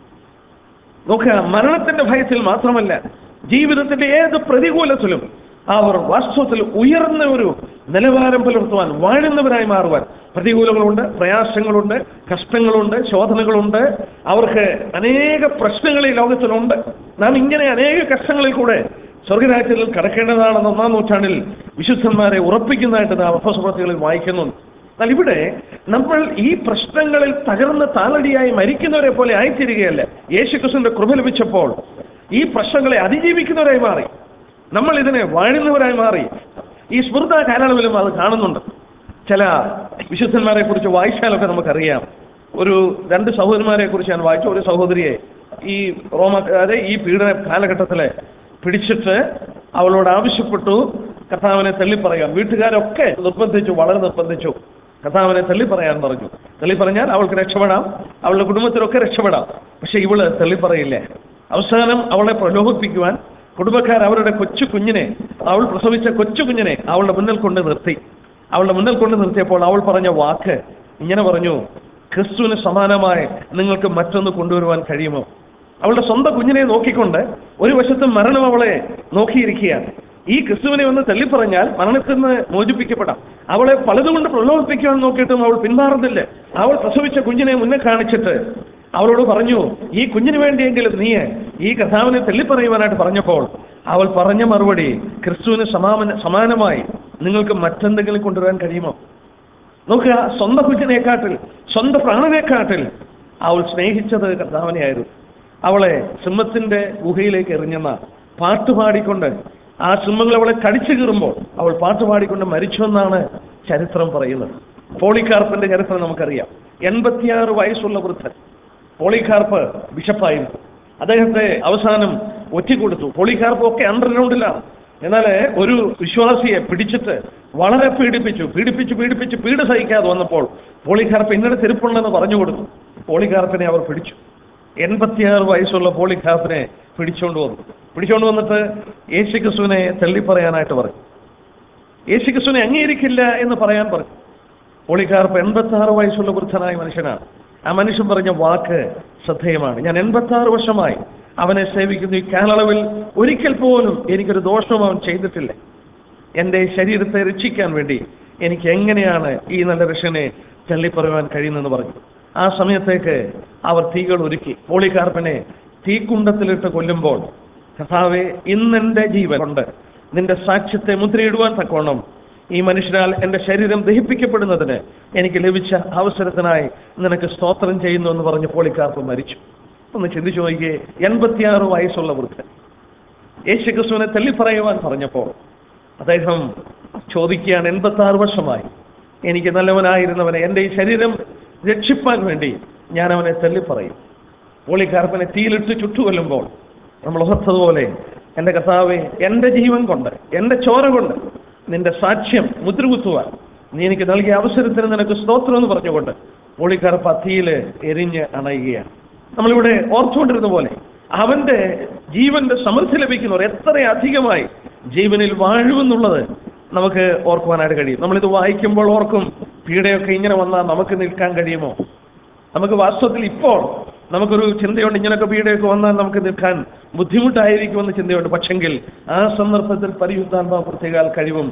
നോക്കുക, മരണത്തിന്റെ ഭയത്തിൽ മാത്രമല്ല, ജീവിതത്തിന്റെ ഏത് പ്രതികൂലത്തിലും അവർ വാസ്തവത്തിൽ ഉയർന്ന ഒരു നിലവാരം പുലർത്തുവാൻ, വാഴുന്നവരായി മാറുവാൻ. പ്രതികൂലങ്ങളുണ്ട്, പ്രയാസങ്ങളുണ്ട്, കഷ്ടങ്ങളുണ്ട്, ശോധനകളുണ്ട്. അവർക്ക് അനേക പ്രശ്നങ്ങൾ ഈ ലോകത്തിലുണ്ട്. നാം ഇങ്ങനെ അനേക കഷ്ടങ്ങളിൽ കൂടെ സ്വർഗരാജ്യത്തിൽ കടക്കേണ്ടതാണെന്ന് ഒന്നാം നൂറ്റാണ്ടിൽ വിശുദ്ധന്മാരെ ഉറപ്പിക്കുന്നതായിട്ട് നാം അപ്പോസ്തലപ്രവൃത്തികളിൽ വായിക്കുന്നുണ്ട്. എന്നാൽ ഇവിടെ നമ്മൾ ഈ പ്രശ്നങ്ങളിൽ തകർന്ന് താളടിയായി മരിക്കുന്നവരെ പോലെ ആയിത്തീരുകയല്ല. യേശുക്രിസ്തുവിന്റെ കൃപ ലഭിച്ചപ്പോൾ ഈ പ്രശ്നങ്ങളെ അതിജീവിക്കുന്നവരായി മാറി. നമ്മൾ ഇതിനെ വാഴുന്നവരായി മാറി. ഈ സ്മൃത കാലയളവിലും അത് കാണുന്നുണ്ട്. ചില വിശുദ്ധന്മാരെ കുറിച്ച് വായിച്ചാലൊക്കെ നമുക്കറിയാം. ഒരു രണ്ട് സഹോദരന്മാരെ കുറിച്ച് ഞാൻ വായിച്ചു. ഒരു സഹോദരിയെ ഈ റോമക്കാരെ ഈ പീഡന കാലഘട്ടത്തിലെ പിടിച്ചിട്ട് അവളോട് ആവശ്യപ്പെട്ടു കർത്താവിനെ തള്ളിപ്പറയാൻ. വീട്ടുകാരൊക്കെ നിർബന്ധിച്ചു, വളരെ നിർബന്ധിച്ചു. കർത്താവിനെ തള്ളിപ്പറയാൻ പറഞ്ഞു. തള്ളിപ്പറഞ്ഞാൽ അവൾക്ക് രക്ഷപ്പെടാം, അവളുടെ കുടുംബത്തിലൊക്കെ രക്ഷപ്പെടാം. പക്ഷെ ഇവള് തള്ളിപ്പറയില്ല. അവസാനം അവളെ പ്രലോഭിപ്പിക്കുവാൻ കുടുംബക്കാർ അവരുടെ കൊച്ചു കുഞ്ഞിനെ, അവൾ പ്രസവിച്ച കൊച്ചു കുഞ്ഞിനെ അവളുടെ മുന്നിൽ കൊണ്ട് നിർത്തി. അവളുടെ മുന്നിൽ കൊണ്ട് നിർത്തിയപ്പോൾ അവൾ പറഞ്ഞ വാക്ക് ഇങ്ങനെ പറഞ്ഞു: ക്രിസ്തുവിന് സമാനമായി നിങ്ങൾക്ക് മറ്റൊന്ന് കൊണ്ടുവരുവാൻ കഴിയുമോ? അവളുടെ സ്വന്തം കുഞ്ഞിനെ നോക്കിക്കൊണ്ട് ഒരു വശത്ത് മരണം അവളെ നോക്കിയിരിക്കുകയാണ്. ഈ ക്രിസ്തുവിനെ ഒന്ന് തള്ളിപ്പറഞ്ഞാൽ മരണത്തിൽ നിന്ന് മോചിപ്പിക്കപ്പെടാം. അവളെ പലതുകൊണ്ട് പ്രലോഭിപ്പിക്കാൻ നോക്കിയിട്ടും അവൾ പിന്മാറുന്നില്ല. അവൾ പ്രസവിച്ച കുഞ്ഞിനെ മുന്നേ കാണിച്ചിട്ട് അവളോട് പറഞ്ഞു, ഈ കുഞ്ഞിന് വേണ്ടിയെങ്കിലും നീ ഈ കർത്താവിനെ തള്ളിപ്പറയുവാനായിട്ട് പറഞ്ഞപ്പോൾ അവൾ പറഞ്ഞ മറുപടി, ക്രിസ്തുവിന് സമാന സമാനമായി നിങ്ങൾക്ക് മറ്റെന്തെങ്കിലും കൊണ്ടുവരാൻ കഴിയുമോ? നോക്കുക, സ്വന്തം കുഞ്ഞിനെക്കാട്ടിൽ, സ്വന്തം പ്രാണനെക്കാട്ടിൽ അവൾ സ്നേഹിച്ചത് കർത്താവിനെയായിരുന്നു. അവളെ സിംഹത്തിന്റെ ഗുഹയിലേക്ക് എറിഞ്ഞെന്ന പാട്ടുപാടിക്കൊണ്ട് ആ സിംഹങ്ങൾ അവളെ കടിച്ചു കീറുമ്പോൾ അവൾ പാട്ടുപാടിക്കൊണ്ട് മരിച്ചുവെന്നാണ് ചരിത്രം പറയുന്നത്. പോളികാർപ്പിന്റെ ചരിത്രം നമുക്കറിയാം. എൺപത്തിയാറ് വയസ്സുള്ള വൃദ്ധൻ പോളികാർപ്പ് ബിഷപ്പായിരുന്നു. അദ്ദേഹത്തെ അവസാനം ഒറ്റിക്കൊടുത്തു. പോളികാർപ്പ് ഒക്കെ അണ്ടർഗ്രൗണ്ടിലാണ്. എന്നാൽ ഒരു വിശ്വാസിയെ പിടിച്ചിട്ട് വളരെ പീഡിപ്പിച്ചു പീഡിപ്പിച്ചു പീഡിപ്പിച്ച് പീഡ സഹിക്കാതെ വന്നപ്പോൾ പോളികാർപ്പ് ഇന്നലെ തിരുപ്പുണ്ടെന്ന് പറഞ്ഞു കൊടുത്തു. പോളികാർപ്പിനെ അവർ പിടിച്ചു. എൺപത്തിയാറ് വയസ്സുള്ള പോളികാർപ്പിനെ പിടിച്ചോണ്ട് വന്നു. പിടിച്ചോണ്ട് വന്നിട്ട് യേശുക്രിസ്തുവിനെ തള്ളിപ്പറയാനായിട്ട് പറഞ്ഞു. യേശുക്രിസ്തുവിനെ അംഗീകരിക്കില്ല എന്ന് പറയാൻ പറഞ്ഞു. പോളികാർപ്പ് എൺപത്തി ആറ് വയസ്സുള്ള വൃദ്ധനായ മനുഷ്യനാണ്. ആ മനുഷ്യൻ പറഞ്ഞ വാക്ക് ശ്രദ്ധേയമാണ്. ഞാൻ എൺപത്തി ആറ് വർഷമായി അവനെ സേവിക്കുന്നു. ഈ കാലയളവിൽ ഒരിക്കൽ പോലും എനിക്കൊരു ദോഷവും അവൻ ചെയ്തിട്ടില്ല. എൻ്റെ ശരീരത്തെ രക്ഷിക്കാൻ വേണ്ടി എനിക്ക് എങ്ങനെയാണ് ഈ നല്ല രക്ഷനെ തള്ളിപ്പറയാൻ കഴിയുന്നെന്ന് പറഞ്ഞു. ആ സമയത്തേക്ക് അവർ തീകൾ ഒരുക്കി പോളികാർപ്പിനെ തീക്കുണ്ടത്തിലിട്ട് കൊല്ലുമ്പോൾ, കർത്താവേ, ഇന്നെൻ്റെ ജീവൻ കൊണ്ട് നിന്റെ സാക്ഷ്യത്തെ മുദ്രയിടുവാൻ തക്കോണം ഈ മനുഷ്യനാൽ എൻ്റെ ശരീരം ദഹിപ്പിക്കപ്പെടുന്നതിന് എനിക്ക് ലഭിച്ച അവസരത്തിനായി നിനക്ക് സ്തോത്രം ചെയ്യുന്നു എന്ന് പറഞ്ഞ് പോളികാർപ്പ് മരിച്ചു. ഒന്ന് ചിന്തിച്ചു നോക്കിയേ, എൺപത്തിയാറ് വയസ്സുള്ള വൃദ്ധൻ യേശുക്രിസ്തുവിനെ തള്ളിപ്പറയുവാൻ പറഞ്ഞപ്പോൾ അദ്ദേഹം ചോദിക്കുകയാണ്, എൺപത്തി ആറ് വർഷമായി എനിക്ക് നല്ലവനായിരുന്നവനെ എൻ്റെ ഈ ശരീരം രക്ഷിപ്പാൻ വേണ്ടി ഞാൻ അവനെ തള്ളിപ്പറയും. പോളികാർപ്പിനെ തീയിലിട്ട് ചുട്ടുകൊല്ലുമ്പോൾ നമ്മൾ ഓർത്തതുപോലെ, എൻ്റെ കർത്താവേ, എൻ്റെ ജീവൻ കൊണ്ട്, എൻ്റെ ചോര കൊണ്ട് നിന്റെ സാക്ഷ്യം മുദ്രകുത്തുവാൻ നീ എനിക്ക് നൽകിയ അവസരത്തിന് നിനക്ക് സ്തോത്രം എന്ന് പറഞ്ഞുകൊണ്ട് പോളികാർപ്പ് ആ തീയിൽ എരിഞ്ഞ് അണയുകയാണ്. നമ്മളിവിടെ ഓർത്തുകൊണ്ടിരുന്ന പോലെ അവന്റെ ജീവന്റെ സമൃദ്ധി ലഭിക്കുന്നവർ എത്ര അധികമായി ജീവനിൽ വാഴുമെന്നുള്ളത് നമുക്ക് ഓർക്കുവാനായിട്ട് കഴിയും. നമ്മളിത് വായിക്കുമ്പോൾ ഓർക്കും, പീഡയൊക്കെ ഇങ്ങനെ വന്നാൽ നമുക്ക് നിൽക്കാൻ കഴിയുമോ? നമുക്ക് വാസ്തവത്തിൽ ഇപ്പോൾ നമുക്കൊരു ചിന്തയുണ്ട്, ഇങ്ങനെയൊക്കെ പീഡയൊക്കെ വന്നാൽ നമുക്ക് നിൽക്കാൻ ബുദ്ധിമുട്ടായിരിക്കുമെന്ന് ചിന്തയുണ്ട്. പക്ഷെങ്കിൽ ആ സന്ദർഭത്തിൽ പരിശുദ്ധാത്മാവ് പ്രത്യേക കഴിവും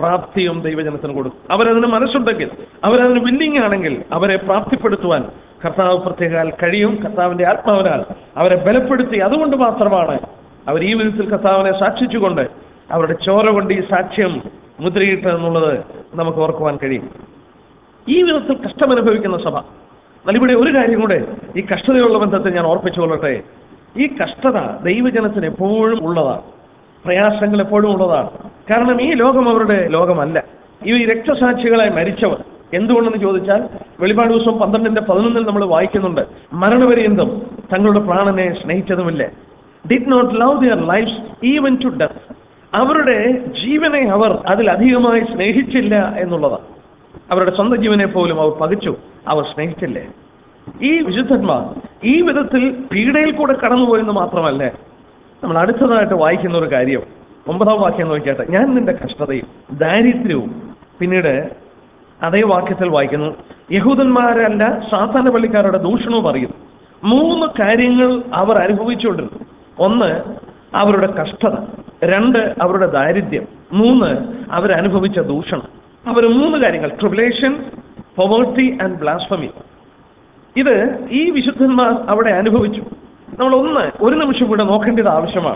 പ്രാപ്തിയും ദൈവജനത്തിന് കൊടുക്കും. അവരതിന് മനസ്സുണ്ടെങ്കിൽ, അവരതിന് വില്ലിങ് ആണെങ്കിൽ അവരെ പ്രാപ്തിപ്പെടുത്തുവാൻ കർത്താവ് പ്രത്യേകാൽ കഴിയും. കർത്താവിന്റെ ആത്മാവിനാൽ അവരെ ബലപ്പെടുത്തി അതുകൊണ്ട് മാത്രമാണ് അവർ ഈ വിധത്തിൽ കർത്താവിനെ സാക്ഷിച്ചുകൊണ്ട് അവരുടെ ചോര കൊണ്ട് ഈ സാക്ഷ്യം മുദ്രയിട്ടെന്നുള്ളത് നമുക്ക് ഓർക്കുവാൻ കഴിയും. ഈ വിധത്തിൽ കഷ്ടമനുഭവിക്കുന്ന സഭ. എന്നാൽ ഇവിടെ ഒരു കാര്യം കൂടെ ഈ കഷ്ടതയുള്ള ബന്ധത്തിൽ ഞാൻ ഓർപ്പിച്ചുകൊള്ളട്ടെ. ഈ കഷ്ടത ദൈവജനത്തിന് എപ്പോഴും ഉള്ളതാണ്, പ്രയാസങ്ങൾ എപ്പോഴും ഉള്ളതാണ്. കാരണം ഈ ലോകം അവരുടെ ലോകമല്ല. ഈ രക്തസാക്ഷികളായി മരിച്ചവർ എന്തുകൊണ്ടെന്ന് ചോദിച്ചാൽ വെളിപാട് ദിവസം പന്ത്രണ്ടിന്റെ പതിനൊന്നിൽ നമ്മൾ വായിക്കുന്നുണ്ട്, മരണപര്യന്തം തങ്ങളുടെ പ്രാണനെ സ്നേഹിച്ചതുമില്ല. Did not love their lifes even to death. അവരുടെ ജീവനെ അവർ അതിലധികമായി സ്നേഹിച്ചില്ല എന്നുള്ളതാണ്. അവരുടെ സ്വന്തം ജീവനെ പോലും അവർ പകച്ചു, അവർ സ്നേഹിച്ചില്ലേ. ഈ വിശുദ്ധന്മാർ ഈ വിധത്തിൽ പീഡയിൽ കൂടെ കടന്നുപോയെന്ന് മാത്രമല്ല, നമ്മൾ അടുത്തതായിട്ട് വായിക്കുന്ന ഒരു കാര്യം ഒമ്പതാം വാക്യം നോക്കിയാട്ടെ. ഞാൻ നിന്റെ കഷ്ടതയും ദാരിദ്ര്യവും. പിന്നീട് അതേ വാക്യത്തിൽ വായിക്കുന്നു, യഹൂദന്മാരല്ല സാധാരണ പള്ളിക്കാരുടെ ദൂഷണവും അറിയുന്നു. മൂന്ന് കാര്യങ്ങൾ അവർ അനുഭവിച്ചുകൊണ്ടിരുന്നു. ഒന്ന്, അവരുടെ കഷ്ടത. രണ്ട്, അവരുടെ ദാരിദ്ര്യം. മൂന്ന്, അവരനുഭവിച്ച ദൂഷണം. അവർ മൂന്ന് കാര്യങ്ങൾ, ട്രിബുലേഷൻ, പോവർട്ടി ആൻഡ് ബ്ലാസ്ഫമി. ഇത് ഈ വിശുദ്ധന്മാർ അവിടെ അനുഭവിച്ചു. നമ്മൾ ഒന്ന് ഒരു നിമിഷം കൂടെ നോക്കേണ്ടത് ആവശ്യമാണ്.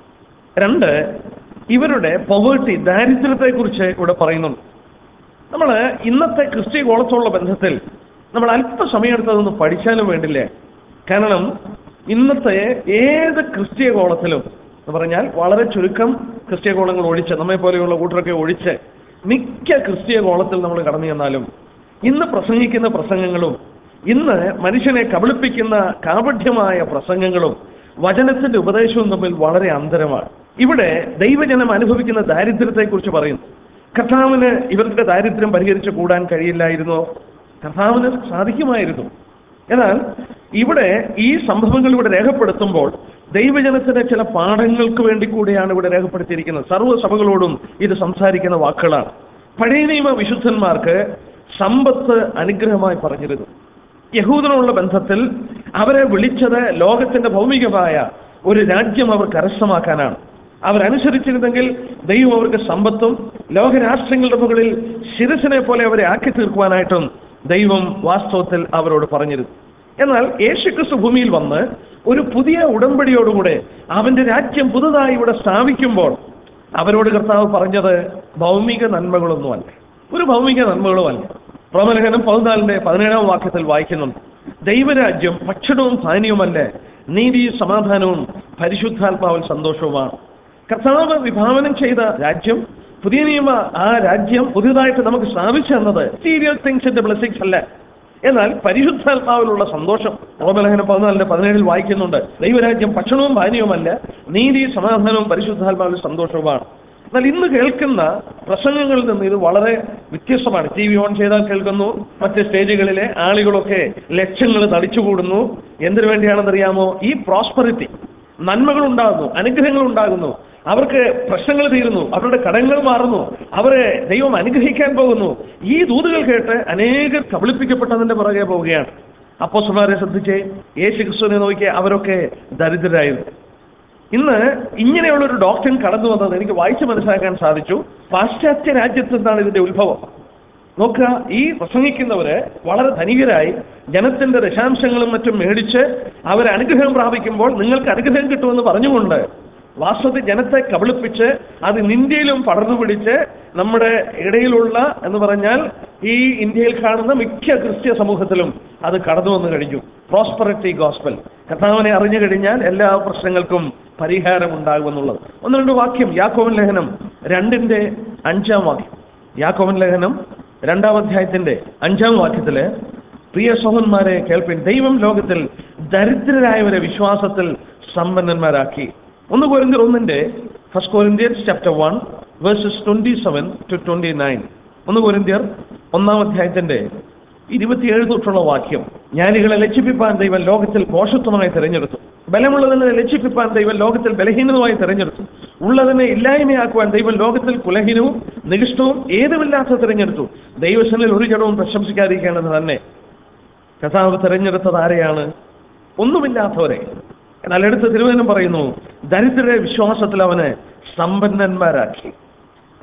രണ്ട്, ഇവരുടെ പോവർട്ടി, ദാരിദ്ര്യത്തെക്കുറിച്ച് ഇവിടെ പറയുന്നുണ്ട്. നമ്മൾ ഇന്നത്തെ ക്രിസ്ത്യ കോളത്തോടുള്ള ബന്ധത്തിൽ നമ്മൾ അല്പസമയം എടുത്തതൊന്ന് പഠിച്ചാലും വേണ്ടില്ലേ. കാരണം ഇന്നത്തെ ഏത് ക്രിസ്ത്യ കോളത്തിലും എന്ന് പറഞ്ഞാൽ വളരെ ചുരുക്കം ക്രിസ്ത്യ കോളങ്ങൾ ഒഴിച്ച്, നമ്മെ പോലെയുള്ള കൂട്ടരൊക്കെ ഒഴിച്ച് മിക്ക ക്രിസ്ത്യ കോളത്തിൽ നമ്മൾ കടന്നു ചെന്നാലും ഇന്ന് പ്രസംഗിക്കുന്ന പ്രസംഗങ്ങളും ഇന്ന് മനുഷ്യനെ കബളിപ്പിക്കുന്ന കാപഢ്യമായ പ്രസംഗങ്ങളും വചനത്തിന്റെ ഉപദേശവും തമ്മിൽ വളരെ അന്തരമാണ്. ഇവിടെ ദൈവജനം അനുഭവിക്കുന്ന ദാരിദ്ര്യത്തെക്കുറിച്ച് പറയുന്നു. കർത്താവിന് ഇവരുടെ ദാരിദ്ര്യം പരിഹരിച്ചു കൂടാൻ കഴിയില്ലായിരുന്നോ? കർത്താവിന് സാധിക്കുമായിരുന്നു. എന്നാൽ ഇവിടെ ഈ സംഭവങ്ങൾ ഇവിടെ രേഖപ്പെടുത്തുമ്പോൾ ദൈവജനത്തിന് ചില പാഠങ്ങൾക്ക് വേണ്ടി കൂടെയാണ് ഇവിടെ രേഖപ്പെടുത്തിയിരിക്കുന്നത്. സർവ്വസഭകളോടും ഇത് സംസാരിക്കുന്ന വാക്കുകളാണ്. പഴയ നിയമ വിശുദ്ധന്മാർക്ക് സമ്പത്ത് അനുഗ്രഹമായി പറഞ്ഞിരുന്നു. യഹൂദനുള്ള ബന്ധത്തിൽ അവരെ വിളിച്ചത് ലോകത്തിന്റെ ഭൗമികമായ ഒരു രാജ്യം അവർ കരസ്ഥമാക്കാനാണ്. അവരനുസരിച്ചിരുന്നെങ്കിൽ ദൈവം അവർക്ക് സമ്പത്തും ലോകരാഷ്ട്രങ്ങളുടെ മുകളിൽ ശിരസിനെ പോലെ അവരെ ആക്കി തീർക്കുവാനായിട്ടും ദൈവം വാസ്തവത്തിൽ അവരോട് പറഞ്ഞിരുന്നു. എന്നാൽ യേശുക്രിസ്തു ഭൂമിയിൽ വന്ന് ഒരു പുതിയ ഉടമ്പടിയോടുകൂടെ അവന്റെ രാജ്യം പുതുതായി ഇവിടെ സ്ഥാപിക്കുമ്പോൾ അവരോട് കർത്താവ് പറഞ്ഞത് ഭൗമിക നന്മകളൊന്നുമല്ല, ഒരു ഭൗമിക നന്മകളുമല്ല. റോമലേഖനം പതിനാലിന്റെ പതിനേഴാം വാക്യത്തിൽ വായിക്കുന്നുണ്ട്, ദൈവരാജ്യം ഭക്ഷണവും പാനീയവുമല്ല, നീതി സമാധാനവും പരിശുദ്ധാത്മാവിൽ സന്തോഷവുമാണ്. കർത്താവ് വിഭാവനം ചെയ്ത രാജ്യം, പുതിയ നിയമ ആ രാജ്യം പുതിയതായിട്ട് നമുക്ക് സ്ഥാപിച്ചു തന്നത് സീരിയസ് തിങ്സിന്റെ ബ്ലെസ്സിങ്സ് അല്ല, എന്നാൽ പരിശുദ്ധാത്മാവിലുള്ള സന്തോഷം. റോമലേഖനം പതിനാലിന്റെ പതിനേഴിൽ വായിക്കുന്നുണ്ട്, ദൈവരാജ്യം ഭക്ഷണവും പാനീയവുമല്ല, നീതി സമാധാനവും പരിശുദ്ധാത്മാവിൽ സന്തോഷവുമാണ്. എന്നാൽ ഇന്ന് കേൾക്കുന്ന പ്രസംഗങ്ങളിൽ നിന്ന് ഇത് വളരെ വ്യത്യസ്തമാണ്. ടി വി ഓൺ ചെയ്താൽ കേൾക്കുന്നു, മറ്റ് സ്റ്റേജുകളിലെ ആളുകളൊക്കെ ലക്ഷങ്ങൾ തടിച്ചുകൂടുന്നു. എന്തിനു വേണ്ടിയാണെന്നറിയാമോ? ഈ പ്രോസ്പെറിറ്റി, നന്മകൾ ഉണ്ടാകുന്നു, അനുഗ്രഹങ്ങൾ ഉണ്ടാകുന്നു, അവർക്ക് പ്രശ്നങ്ങൾ തീരുന്നു, അവരുടെ കടങ്ങൾ മാറുന്നു, അവരെ ദൈവം അനുഗ്രഹിക്കാൻ പോകുന്നു. ഈ ദൂതുകൾ കേട്ട് അനേകർ കബളിപ്പിക്കപ്പെട്ടതിന്റെ പുറകെ പോവുകയാണ്. അപ്പോസ്തലന്മാരെ ശ്രദ്ധിച്ചേ, യേശു ക്രിസ്തുവിനെ നോക്കിയ അവരൊക്കെ ദരിദ്രരായിരുന്നു. ഇന്ന് ഇങ്ങനെയുള്ളൊരു ഡോക്ടറിൻ കടന്നു വന്നത് എനിക്ക് വായിച്ച് മനസ്സിലാക്കാൻ സാധിച്ചു. പാശ്ചാത്യ രാജ്യത്ത് നിന്നാണ് ഇതിന്റെ ഉത്ഭവം. നോക്കുക, ഈ പ്രസംഗിക്കുന്നവര് വളരെ ധനികരായി ജനത്തിന്റെ ദശാംശങ്ങളും മറ്റും മേടിച്ച് അവർ അനുഗ്രഹം പ്രാപിക്കുമ്പോൾ നിങ്ങൾക്ക് അനുഗ്രഹം കിട്ടുമെന്ന് പറഞ്ഞുകൊണ്ട് വാസ്തവത്തിൽ ജനത്തെ കബളിപ്പിച്ച് അത് ഇന്ത്യയിലും പടർന്നു പിടിച്ച് നമ്മുടെ ഇടയിലുള്ള എന്ന് പറഞ്ഞാൽ ഈ ഇന്ത്യയിൽ കാണുന്ന മിക്ക ക്രിസ്ത്യ സമൂഹത്തിലും അത് കടന്നു വന്നു കഴിഞ്ഞു. പ്രോസ്പെറിറ്റി ഗോസ്പൽ, കർത്താവിനെ അറിഞ്ഞു കഴിഞ്ഞാൽ എല്ലാ പ്രശ്നങ്ങൾക്കും പരിഹാരം ഉണ്ടാകുമെന്നുള്ളത്. ഒന്ന് രണ്ട് വാക്യം, യാക്കോബൻ ലേഖനം രണ്ടിന്റെ അഞ്ചാം വാക്യം. യാക്കോബൻ ലേഖനം രണ്ടാം അധ്യായത്തിന്റെ അഞ്ചാം വാക്യത്തില്, പ്രിയ സഹോദരന്മാരെ കേൾപ്പിൻ, ദൈവം ലോകത്തിൽ ദരിദ്രരായവരെ വിശ്വാസത്തിൽ സമ്പന്നന്മാരാക്കി. ഒന്ന് കൊരിന്ത്യർ ഒന്നിന്റെ first Corinthians chapter one verses twenty seven to twenty nine. ഒന്ന് കൊരിന്ത്യർ ഒന്നാം അധ്യായത്തിന്റെ ഇരുപത്തിയേഴ് തൊട്ടുള്ള വാക്യം, ജ്ഞാനികളെ ലജ്ജിപ്പിപ്പാൻ ദൈവം ലോകത്തിൽ ഭോഷത്വമായി തിരഞ്ഞെടുത്തു, ബലമുള്ളതിനെ ലജ്ജിപ്പിപ്പാൻ ദൈവം ലോകത്തിൽ ബലഹീനമായി തിരഞ്ഞെടുത്തു, ഉള്ളതിനെ ഇല്ലായ്മയാക്കുവാൻ ദൈവം ലോകത്തിൽ കുലഹീനവും നികൃഷ്ടവും ഏതുമില്ലാത്ത തിരഞ്ഞെടുത്തു. ദൈവസനിൽ ഒരു ജഡവും പ്രശംസിക്കാതിരിക്കേണ്ടത് തന്നെ. കർത്താവ് തിരഞ്ഞെടുത്തത് ആരെയാണ്? ഒന്നുമില്ലാത്തവരെ. എന്നാൽ എടുത്ത് തിരുവചനം പറയുന്നു, ദരിദ്രരെ വിശ്വാസത്തിൽ അവന് സമ്പന്നന്മാരാക്കി.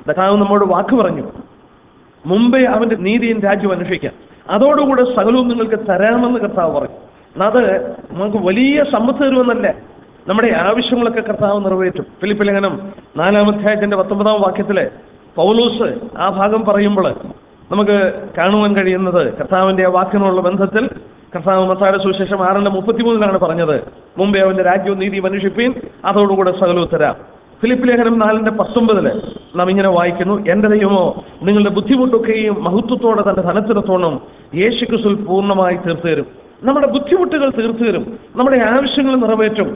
കർത്താവ് നമ്മോട് വാക്ക് പറഞ്ഞു, മുമ്പേ അവന്റെ നീതിയും രാജ്യം അന്വേഷിക്കാം, അതോടുകൂടെ സകലവും നിങ്ങൾക്ക് തരാമെന്ന് കർത്താവ് പറഞ്ഞു. അത് നമുക്ക് വലിയ സമ്പത്ത് തരുമെന്നല്ല, നമ്മുടെ ആവശ്യങ്ങളൊക്കെ കർത്താവ് നിറവേറ്റും. ഫിലിപ്പിയ ലേഖനം നാലാം അധ്യായത്തിന്റെ പത്തൊമ്പതാം വാക്യത്തില് പൗലോസ് ആ ഭാഗം പറയുമ്പോൾ നമുക്ക് കാണുവാൻ കഴിയുന്നത്, കർത്താവിന്റെ ആ വാക്കിനുള്ള ബന്ധത്തിൽ കർത്താവ് മത്തായിയുടെ സുവിശേഷം ആറിന്റെ മുപ്പത്തിമൂന്നിലാണ് പറഞ്ഞത്, മുമ്പേ അവന്റെ രാജ്യവും നീതിയും അന്വേഷിപ്പീൻ, അതോടുകൂടെ സകലവും തരാം. ഫിലിപ്പ് ലേഖനം നാലിന്റെ പത്തൊമ്പതില് നാം ഇങ്ങനെ വായിക്കുന്നു, എന്റെ ദൈവമോ നിങ്ങളുടെ ബുദ്ധിമുട്ടൊക്കെയും മഹത്വത്തോടെ തന്റെ ധനത്തിനത്തോണം യേശുക്രിസ്തുവിൽ പൂർണ്ണമായി തീർത്തു തരും. നമ്മുടെ ബുദ്ധിമുട്ടുകൾ തീർത്തു തരും, നമ്മുടെ ആവശ്യങ്ങൾ നിറവേറ്റും.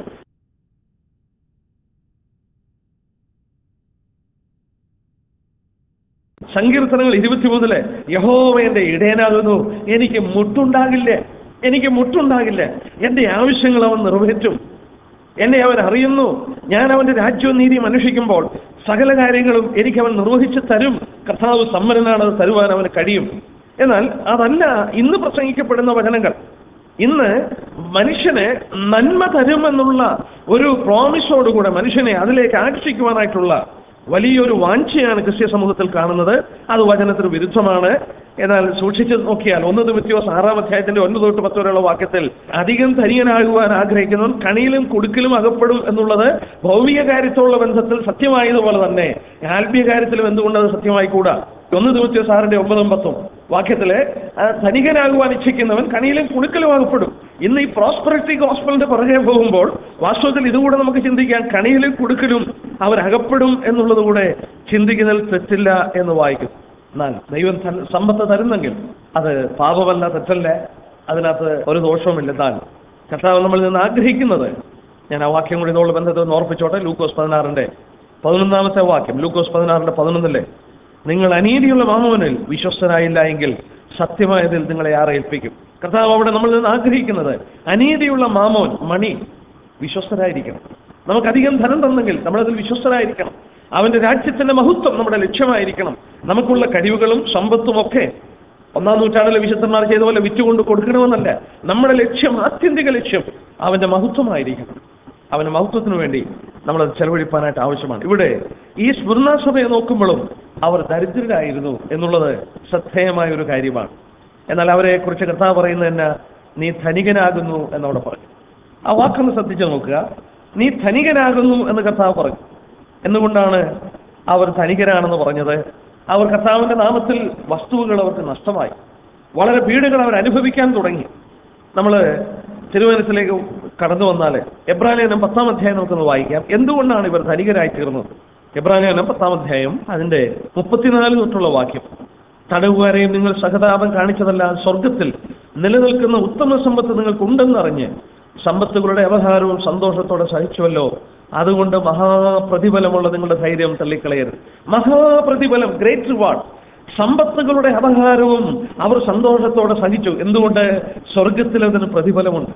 സങ്കീർത്തനങ്ങൾ ഇരുപത്തിമൂന്നില് യഹോവ എന്റെ ഇടയനാകുന്നു, എനിക്ക് മുട്ടുണ്ടാകില്ല, എനിക്ക് മുട്ടുണ്ടാകില്ല, എന്റെ ആവശ്യങ്ങൾ അവൻ നിറവേറ്റും. എന്നെ അവൻ അറിയുന്നു, ഞാൻ അവന്റെ രാജ്യവും നീതിയും അന്വേഷിക്കുമ്പോൾ സകല കാര്യങ്ങളും എനിക്ക് അവൻ നിർവഹിച്ചു തരും. കർത്താവ് സമ്മരനാണ്, അത് തരുവാൻ അവന് കഴിയും. എന്നാൽ അതല്ല ഇന്ന് പ്രസംഗിക്കപ്പെടുന്ന വചനങ്ങൾ. ഇന്ന് മനുഷ്യന് നന്മ തരുമെന്നുള്ള ഒരു പ്രോമിസോടുകൂടെ മനുഷ്യനെ അതിലേക്ക് ആകർഷിക്കുവാനായിട്ടുള്ള വലിയൊരു വാഞ്ചയാണ് ക്രിസ്ത്യ സമൂഹത്തിൽ കാണുന്നത്. അത് വചനത്തിന് വിരുദ്ധമാണ്. എന്നാൽ സൂക്ഷിച്ച് നോക്കിയാൽ ഒന്ന് തിമോഥെയോസ് ആറാം അധ്യായത്തിന്റെ ഒൻപത് തൊട്ട് പത്ത് വരെയുള്ള വാക്യത്തിൽ അധികം ധനികനാകുവാൻ ആഗ്രഹിക്കുന്നവൻ കണിയിലും കുടുക്കിലും അകപ്പെടും എന്നുള്ളത് ഭൗമിക കാര്യത്തോടുള്ള ബന്ധത്തിൽ സത്യമായതുപോലെ തന്നെ ആത്മീയ കാര്യത്തിലും എന്തുകൊണ്ടത് സത്യമായിക്കൂടാ? ഒന്ന് തിമോഥെയോസ് ആറിന്റെ ഒമ്പതും പത്തും വാക്യത്തില് ധനികനാകുവാൻ ഇച്ഛിക്കുന്നവൻ കണിയിലും കുടുക്കിലും അകപ്പെടും. ഇന്ന് ഈ പ്രോസ്പെറിറ്റി ഗോസ്പലിന്റെ പുറകെ പോകുമ്പോൾ വാസ്തവത്തിൽ ഇതുകൂടെ നമുക്ക് ചിന്തിക്കാം, കണിയിലും കുടുക്കിലും അവരകപ്പെടും എന്നുള്ളത് കൂടെ ചിന്തിക്കുന്നതിൽ തെറ്റില്ല എന്ന് വായിക്കും. എന്നാൽ ദൈവം സമ്പത്ത് തരുന്നെങ്കിൽ അത് പാപമല്ല, തെറ്റല്ല, അതിനകത്ത് ഒരു ദോഷവുമില്ല. താൻ കർത്താവ് നമ്മളിൽ നിന്ന് ആഗ്രഹിക്കുന്നത്, ഞാൻ ആ വാക്യം കൂടി ഇതോട് ബന്ധത്തിൽ ഓർപ്പിച്ചോട്ടെ, ലൂക്കോസ് പതിനാറിന്റെ പതിനൊന്നാമത്തെ വാക്യം, ലൂക്കോസ് പതിനാറിന്റെ പതിനൊന്നിലെ നിങ്ങൾ അനീതിയുള്ള മാമോനിൽ വിശ്വസ്തരായില്ല എങ്കിൽ സത്യമായതിൽ നിങ്ങളെ ആരെ ഏൽപ്പിക്കും? കർത്താവ് അവിടെ നമ്മളിൽ നിന്ന് ആഗ്രഹിക്കുന്നത് അനീതിയുള്ള മാമോൻ, മണി, വിശ്വസ്തരായിരിക്കണം. നമുക്കധികം ധനം തന്നെങ്കിൽ നമ്മളതിൽ വിശ്വസ്തരായിരിക്കണം. അവന്റെ രാജ്യത്തിന്റെ മഹത്വം നമ്മുടെ ലക്ഷ്യമായിരിക്കണം. നമുക്കുള്ള കഴിവുകളും സമ്പത്തും ഒക്കെ ഒന്നാം നൂറ്റാണ്ടിലെ വിശുദ്ധന്മാർ ചെയ്ത പോലെ വിറ്റുകൊണ്ട് കൊടുക്കണമെന്നല്ല. നമ്മുടെ ലക്ഷ്യം, ആത്യന്തിക ലക്ഷ്യം അവന്റെ മഹത്വമായിരിക്കണം. അവന്റെ മഹത്വത്തിന് വേണ്ടി നമ്മളത് ചെലവഴിപ്പാനായിട്ട് ആവശ്യമാണ്. ഇവിടെ ഈ സ്മൃണ സഭയെ നോക്കുമ്പോഴും അവർ ദരിദ്രരായിരുന്നു എന്നുള്ളത് ശ്രദ്ധേയമായ ഒരു കാര്യമാണ്. എന്നാൽ അവരെ കുറിച്ച് കർത്താവ് പറയുന്നത് തന്നെ, നീ ധനികനാകുന്നു എന്നവിടെ പറഞ്ഞു. ആ വാക്കൊന്ന് ശ്രദ്ധിച്ചു നോക്കുക. നീ ധനികനാകുന്നു എന്ന് കർത്താവ് പറഞ്ഞു. എന്തുകൊണ്ടാണ് അവർ ധനികരാണെന്ന് പറഞ്ഞത്? അവർ കർത്താവിന്റെ നാമത്തിൽ വസ്തുവകൾ അവർക്ക് നഷ്ടമായി, വളരെ പീഡകൾ അവർ അനുഭവിക്കാൻ തുടങ്ങി. നമ്മൾ തിരുവനന്തപുരത്തിലേക്ക് കടന്നു വന്നാൽ എബ്രായലേഖനം പത്താം അധ്യായം നമുക്കൊന്ന് വായിക്കാം. എന്തുകൊണ്ടാണ് ഇവർ ധനികരായി തീർന്നത്? എബ്രായലേഖനം പത്താം അധ്യായം അതിന്റെ മുപ്പത്തിനാല് തൊട്ടുള്ള വാക്യം, തടവുകാരെയും നിങ്ങൾ സഹതാപം കാണിച്ചതല്ല, സ്വർഗത്തിൽ നിലനിൽക്കുന്ന ഉത്തമ സമ്പത്ത് നിങ്ങൾക്കുണ്ടെന്നറിഞ്ഞ് സമ്പത്തുകളുടെ അവഹാരവും സന്തോഷത്തോടെ സഹിച്ചുവല്ലോ, അതുകൊണ്ട് മഹാപ്രതിഫലമുള്ള നിങ്ങളുടെ ധൈര്യം തള്ളിക്കളയരുത്. മഹാപ്രതിഫലം, ഗ്രേറ്റ് റിവാർഡ്. സമ്പത്തുകളുടെ അപഹാരവും അവർ സന്തോഷത്തോടെ സഹിച്ചു. എന്തുകൊണ്ട്? സ്വർഗത്തിൽ അതിന് പ്രതിഫലമുണ്ട്.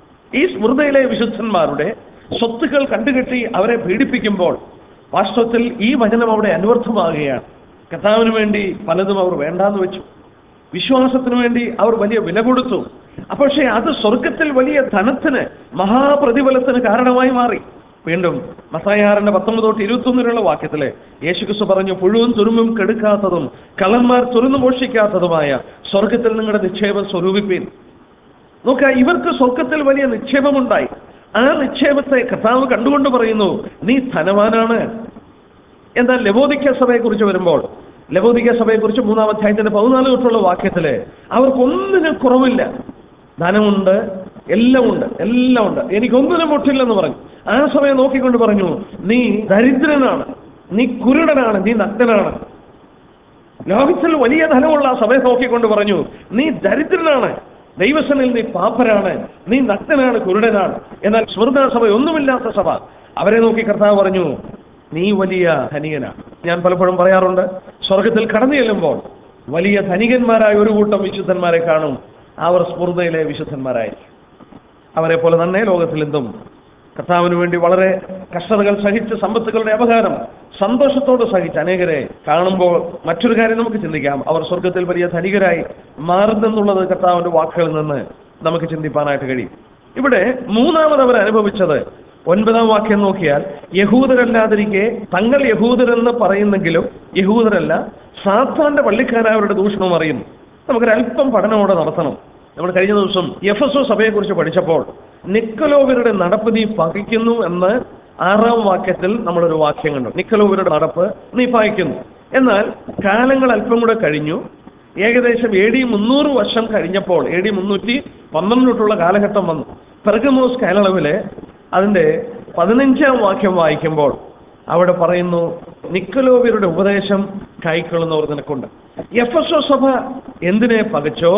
ഈ സ്മൃതിയിലെ വിശുദ്ധന്മാരുടെ സ്വത്തുക്കൾ കണ്ടുകെട്ടി അവരെ പീഡിപ്പിക്കുമ്പോൾ വാസ്തവത്തിൽ ഈ വചനം അവിടെ അന്വർത്ഥമാകുകയാണ്. കർത്താവിന് വേണ്ടി പലതും അവർ വേണ്ടാന്ന് വെച്ചു, വിശ്വാസത്തിന് വേണ്ടി അവർ വലിയ വില കൊടുത്തു. പക്ഷേ അത് സ്വർഗത്തിൽ വലിയ ധനത്തിന്, മഹാപ്രതിഫലത്തിന് കാരണമായി മാറി. വീണ്ടും മത്തായി ആറിന്റെ പത്തൊമ്പത് തൊട്ട് ഇരുപത്തി ഒന്നിലുള്ള വാക്യത്തില് യേശുക്രിസ്തു പറഞ്ഞു, പുഴുവും തുരുമ്പും കെടുക്കാത്തതും കള്ളന്മാർ തുറന്നു മോഷ്ടിക്കാത്തതുമായ സ്വർഗത്തിൽ നിങ്ങളുടെ നിക്ഷേപം സ്വരൂപിപ്പീൻ. നോക്കുക, ഇവർക്ക് സ്വർഗത്തിൽ വലിയ നിക്ഷേപമുണ്ടായി. ആ നിക്ഷേപത്തെ കർത്താവ് കണ്ടുകൊണ്ട് പറയുന്നു, നീ ധനവാനാണ്. എന്നാൽ ലവോദിക്ക സഭയെ കുറിച്ച് വരുമ്പോൾ, ലവോദിക്ക സഭയെ കുറിച്ച് മൂന്നാം അധ്യായത്തിന്റെ പതിനാല് തൊട്ടുള്ള വാക്യത്തില് അവർക്കൊന്നിനും കുറവില്ല. ധനമുണ്ട്, എല്ലാം ഉണ്ട്, എല്ലാം ഉണ്ട്, എനിക്കൊന്നിനും മുട്ടില്ലെന്ന് പറഞ്ഞു. ആ സഭയെ നോക്കിക്കൊണ്ട് പറഞ്ഞു, നീ ദരിദ്രനാണ്, നീ കുരുടനാണ്, നീ നഗ്നനാണ്. ലോകത്തിൽ വലിയ ധനമുള്ള ആ സഭയെ നോക്കിക്കൊണ്ട് പറഞ്ഞു, നീ ദരിദ്രനാണ്, ദൈവസനിൽ നീ പാപ്പരാണ്, നീ നഗ്നനാണ്, കുരുടനാണ്. എന്നാൽ സ്മൃത സഭ, ഒന്നുമില്ലാത്ത സഭ, അവരെ നോക്കി കർത്താവ് പറഞ്ഞു, നീ വലിയ ധനികനാണ്. ഞാൻ പലപ്പോഴും പറയാറുണ്ട്, സ്വർഗത്തിൽ കടന്നു ചെല്ലുമ്പോൾ വലിയ ധനികന്മാരായ ഒരു കൂട്ടം വിശുദ്ധന്മാരെ കാണും. അവർ സ്മൃതയിലെ വിശുദ്ധന്മാരായി. അവരെ പോലെ തന്നെ ലോകത്തിൽ എന്തും കർത്താവിന് വേണ്ടി വളരെ കഷ്ടതകൾ സഹിച്ച് സമ്പത്തുകളുടെ അപകാരം സന്തോഷത്തോട് സഹിച്ച് അനേകരെ കാണുമ്പോൾ മറ്റൊരു കാര്യം നമുക്ക് ചിന്തിക്കാം, അവർ സ്വർഗത്തിൽ വലിയ ധനികരായി മാറുന്നെന്നുള്ളത് കർത്താവിന്റെ വാക്കുകളിൽ നിന്ന് നമുക്ക് ചിന്തിപ്പാനായിട്ട് കഴിയും. ഇവിടെ മൂന്നാമത് അവർ അനുഭവിച്ചത്, ഒൻപതാം വാക്യം നോക്കിയാൽ, യഹൂദരല്ലാതിരിക്കെ തങ്ങൾ യഹൂദരെന്ന് പറയുന്നെങ്കിലും യഹൂദരല്ല, സാത്താന്റെ പള്ളിക്കാരവരുടെ ദൂഷണം അറിയുന്നു. നമുക്കൊരല്പം പഠനമോടെ നടത്തണം. നമ്മൾ കഴിഞ്ഞ ദിവസം എഫെസോ സഭയെക്കുറിച്ച് പഠിച്ചപ്പോൾ നിക്കലോവരുടെ നടപ്പ് നീ പകയ്ക്കുന്നു എന്ന് ആറാം വാക്യത്തിൽ നമ്മളൊരു വാക്യം കണ്ടു. നിക്കലോവരുടെ നടപ്പ് നീ പകയ്ക്കുന്നു. എന്നാൽ കാലങ്ങൾ അല്പം കൂടെ കഴിഞ്ഞു. ഏകദേശം എ ഡി മുന്നൂറ് വർഷം കഴിഞ്ഞപ്പോൾ, എ ഡി മുന്നൂറ്റി പന്ത്രണ്ടിലോട്ടുള്ള കാലഘട്ടം വന്നു. പെർഗമോസ് കാലയളവില് അതിന്റെ പതിനഞ്ചാം വാക്യം വായിക്കുമ്പോൾ അവിടെ പറയുന്നു, നിക്കലോവ്യരുടെ ഉപദേശം കൈക്കൊള്ളുന്നവർ നിനക്കുണ്ട്. എഫെസോ സഭ എന്തിനെ പകച്ചോ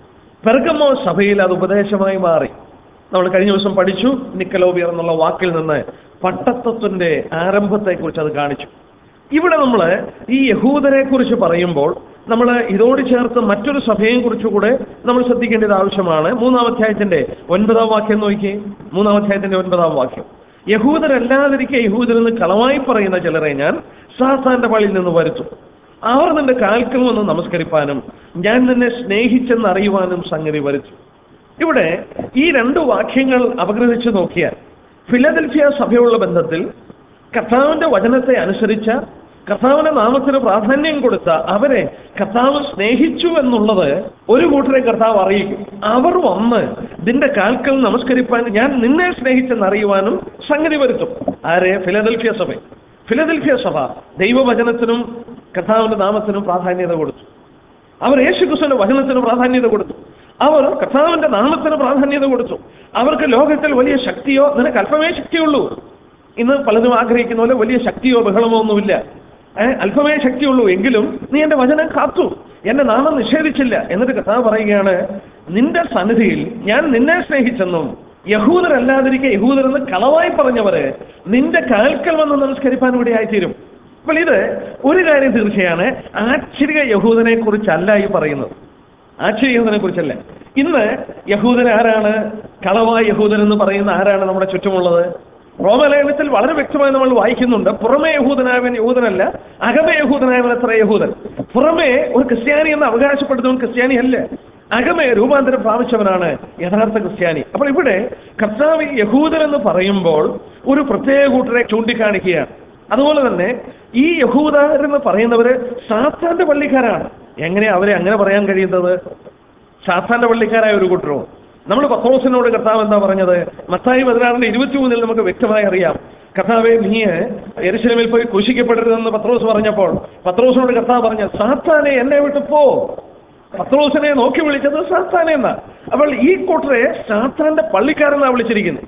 പെർഗമോ സഭയിൽ അത് ഉപദേശമായി മാറി. നമ്മൾ കഴിഞ്ഞ ദിവസം പഠിച്ചു. നിക്കലോവ്യർ എന്നുള്ള വാക്കിൽ നിന്ന് പട്ടത്വത്തിന്റെ ആരംഭത്തെക്കുറിച്ച് അത് കാണിച്ചു. ഇവിടെ നമ്മൾ ഈ യഹൂദരെ കുറിച്ച് പറയുമ്പോൾ നമ്മൾ ഇതോട് ചേർത്ത് മറ്റൊരു സഭയെയും കുറിച്ചുകൂടെ നമ്മൾ ശ്രദ്ധിക്കേണ്ടത് ആവശ്യമാണ്. മൂന്നാം അധ്യായത്തിന്റെ ഒൻപതാം വാക്യം നോക്കിയേ. മൂന്നാം അധ്യായത്തിന്റെ ഒൻപതാം വാക്യം, യഹൂദരല്ലാതിരിക്കെ യഹൂദരെന്ന് കളവായി പറയുന്ന ചിലരെ ഞാൻ സാത്താന്റെ പള്ളിയിൽ നിന്ന് വരുത്തും. അവർ നിന്റെ കാൽക്കൽ വന്ന് നമസ്കരിപ്പാനും ഞാൻ നിന്നെ സ്നേഹിച്ചെന്ന് അറിയുവാനും സംഗതി വരുത്തും. ഇവിടെ ഈ രണ്ട് വാക്യങ്ങൾ അപഗ്രഥിച്ച് നോക്കിയാൽ ഫിലദൽഫിയ സഭയുള്ള ബന്ധത്തിൽ കർത്താവിന്റെ വചനത്തെ അനുസരിച്ച, കർത്താവിന്റെ നാമത്തിന് പ്രാധാന്യം കൊടുത്ത അവരെ കർത്താവ് സ്നേഹിച്ചു എന്നുള്ളത് ഒരു കൂട്ടരെ കർത്താവ് അറിയിക്കും. അവർ വന്ന് നിന്റെ കാൽക്കൽ നമസ്കരിപ്പാൻ ഞാൻ നിന്നെ സ്നേഹിച്ചെന്നറിയുവാനും സംഗതി വരുത്തും. ആരെ? ഫിലദൽഫിയ സഭ. ഫിലദൽഫിയ സഭ ദൈവവചനത്തിനും കർത്താവിന്റെ നാമത്തിനും പ്രാധാന്യത കൊടുത്തു. അവർ യേശുക്രിസ്തുവിന്റെ വചനത്തിന് പ്രാധാന്യത കൊടുത്തു. അവർ കർത്താവിന്റെ നാമത്തിന് പ്രാധാന്യത കൊടുത്തു. അവർക്ക് ലോകത്തിൽ വലിയ ശക്തിയോ, നിനക്ക് അല്പമേ ശക്തിയുള്ളൂ. ഇന്ന് പലതും ആഗ്രഹിക്കുന്ന പോലെ വലിയ ശക്തിയോ ബഹളമോ ഒന്നുമില്ല. ഏഹ് അല്പമേ ശക്തിയുള്ളൂ, എങ്കിലും നീ എന്റെ വചനം കാത്തു, എന്റെ നാമം നിഷേധിച്ചില്ല. എന്നിട്ട് കർത്താവ് പറയുകയാണ്, നിന്റെ സന്നിധിയിൽ ഞാൻ നിന്നെ സ്നേഹിച്ചെന്നും യഹൂദരല്ലാതിരിക്കെ യഹൂദരെന്ന് കളവായി പറഞ്ഞവര് നിന്റെ കാൽക്കൽ വന്ന് നമസ്കരിപ്പാൻ ഇവിടെയായിത്തീരും. അപ്പോൾ ഇത് ഒരു കാര്യം തീർച്ചയാണ്, ആശ്ചര്യ യഹൂദനെ കുറിച്ചല്ല ഈ പറയുന്നത്. ആശ്ചര്യ യഹൂദനെ കുറിച്ചല്ല. ഇന്ന് യഹൂദൻ ആരാണ്? കളവായ യഹൂദൻ എന്ന് പറയുന്ന ആരാണ് നമ്മുടെ ചുറ്റുമുള്ളത്? റോമലേഖനത്തിൽ വളരെ വ്യക്തമായി നമ്മൾ വായിക്കുന്നുണ്ട്, പുറമേ യഹൂദനായവൻ യഹൂദനല്ല, അകമേ യഹൂദനായവൻ എത്ര യഹൂദൻ. പുറമേ ഒരു ക്രിസ്ത്യാനി എന്ന് അവകാശപ്പെടുന്നവൻ ക്രിസ്ത്യാനി അല്ല, അകമേ രൂപാന്തരം പ്രാപിച്ചവനാണ് യഥാർത്ഥ ക്രിസ്ത്യാനി. അപ്പോൾ ഇവിടെ കർത്താവ് യഹൂദൻ എന്ന് പറയുമ്പോൾ ഒരു പ്രത്യേക കൂട്ടരെ ചൂണ്ടിക്കാണിക്കുകയാണ്. അതുപോലെ തന്നെ ഈ യഹൂദരെന്ന് പറയുന്നവര് സാത്താന്റെ പള്ളിക്കാരാണ്. എങ്ങനെയാ അവരെ അങ്ങനെ പറയാൻ കഴിയുന്നത്? സാത്താന്റെ പള്ളിക്കാരായ ഒരു കൂട്ടരോ? നമ്മൾ പത്രോസിനോട് കർത്താവ് എന്താ പറഞ്ഞത്? മത്തായി പതിനാറിന്റെ ഇരുപത്തി മൂന്നിൽ നമുക്ക് വ്യക്തമായി അറിയാം. കർത്താവെ, നീ യെരൂശലേമിൽ പോയി ക്രൂശിക്കപ്പെടരുതെന്ന് പത്രോസ് പറഞ്ഞപ്പോൾ പത്രോസിനോട് കർത്താവ് പറഞ്ഞ, സാത്താനെ എന്നെ വിട്ടു പോ. പത്രോസിനെ നോക്കി വിളിച്ചത് സാത്താനെ എന്നാ. അപ്പോൾ ഈ കൂട്ടരെ സാത്താന്റെ പള്ളിക്കാരെന്നാ വിളിച്ചിരിക്കുന്നത്.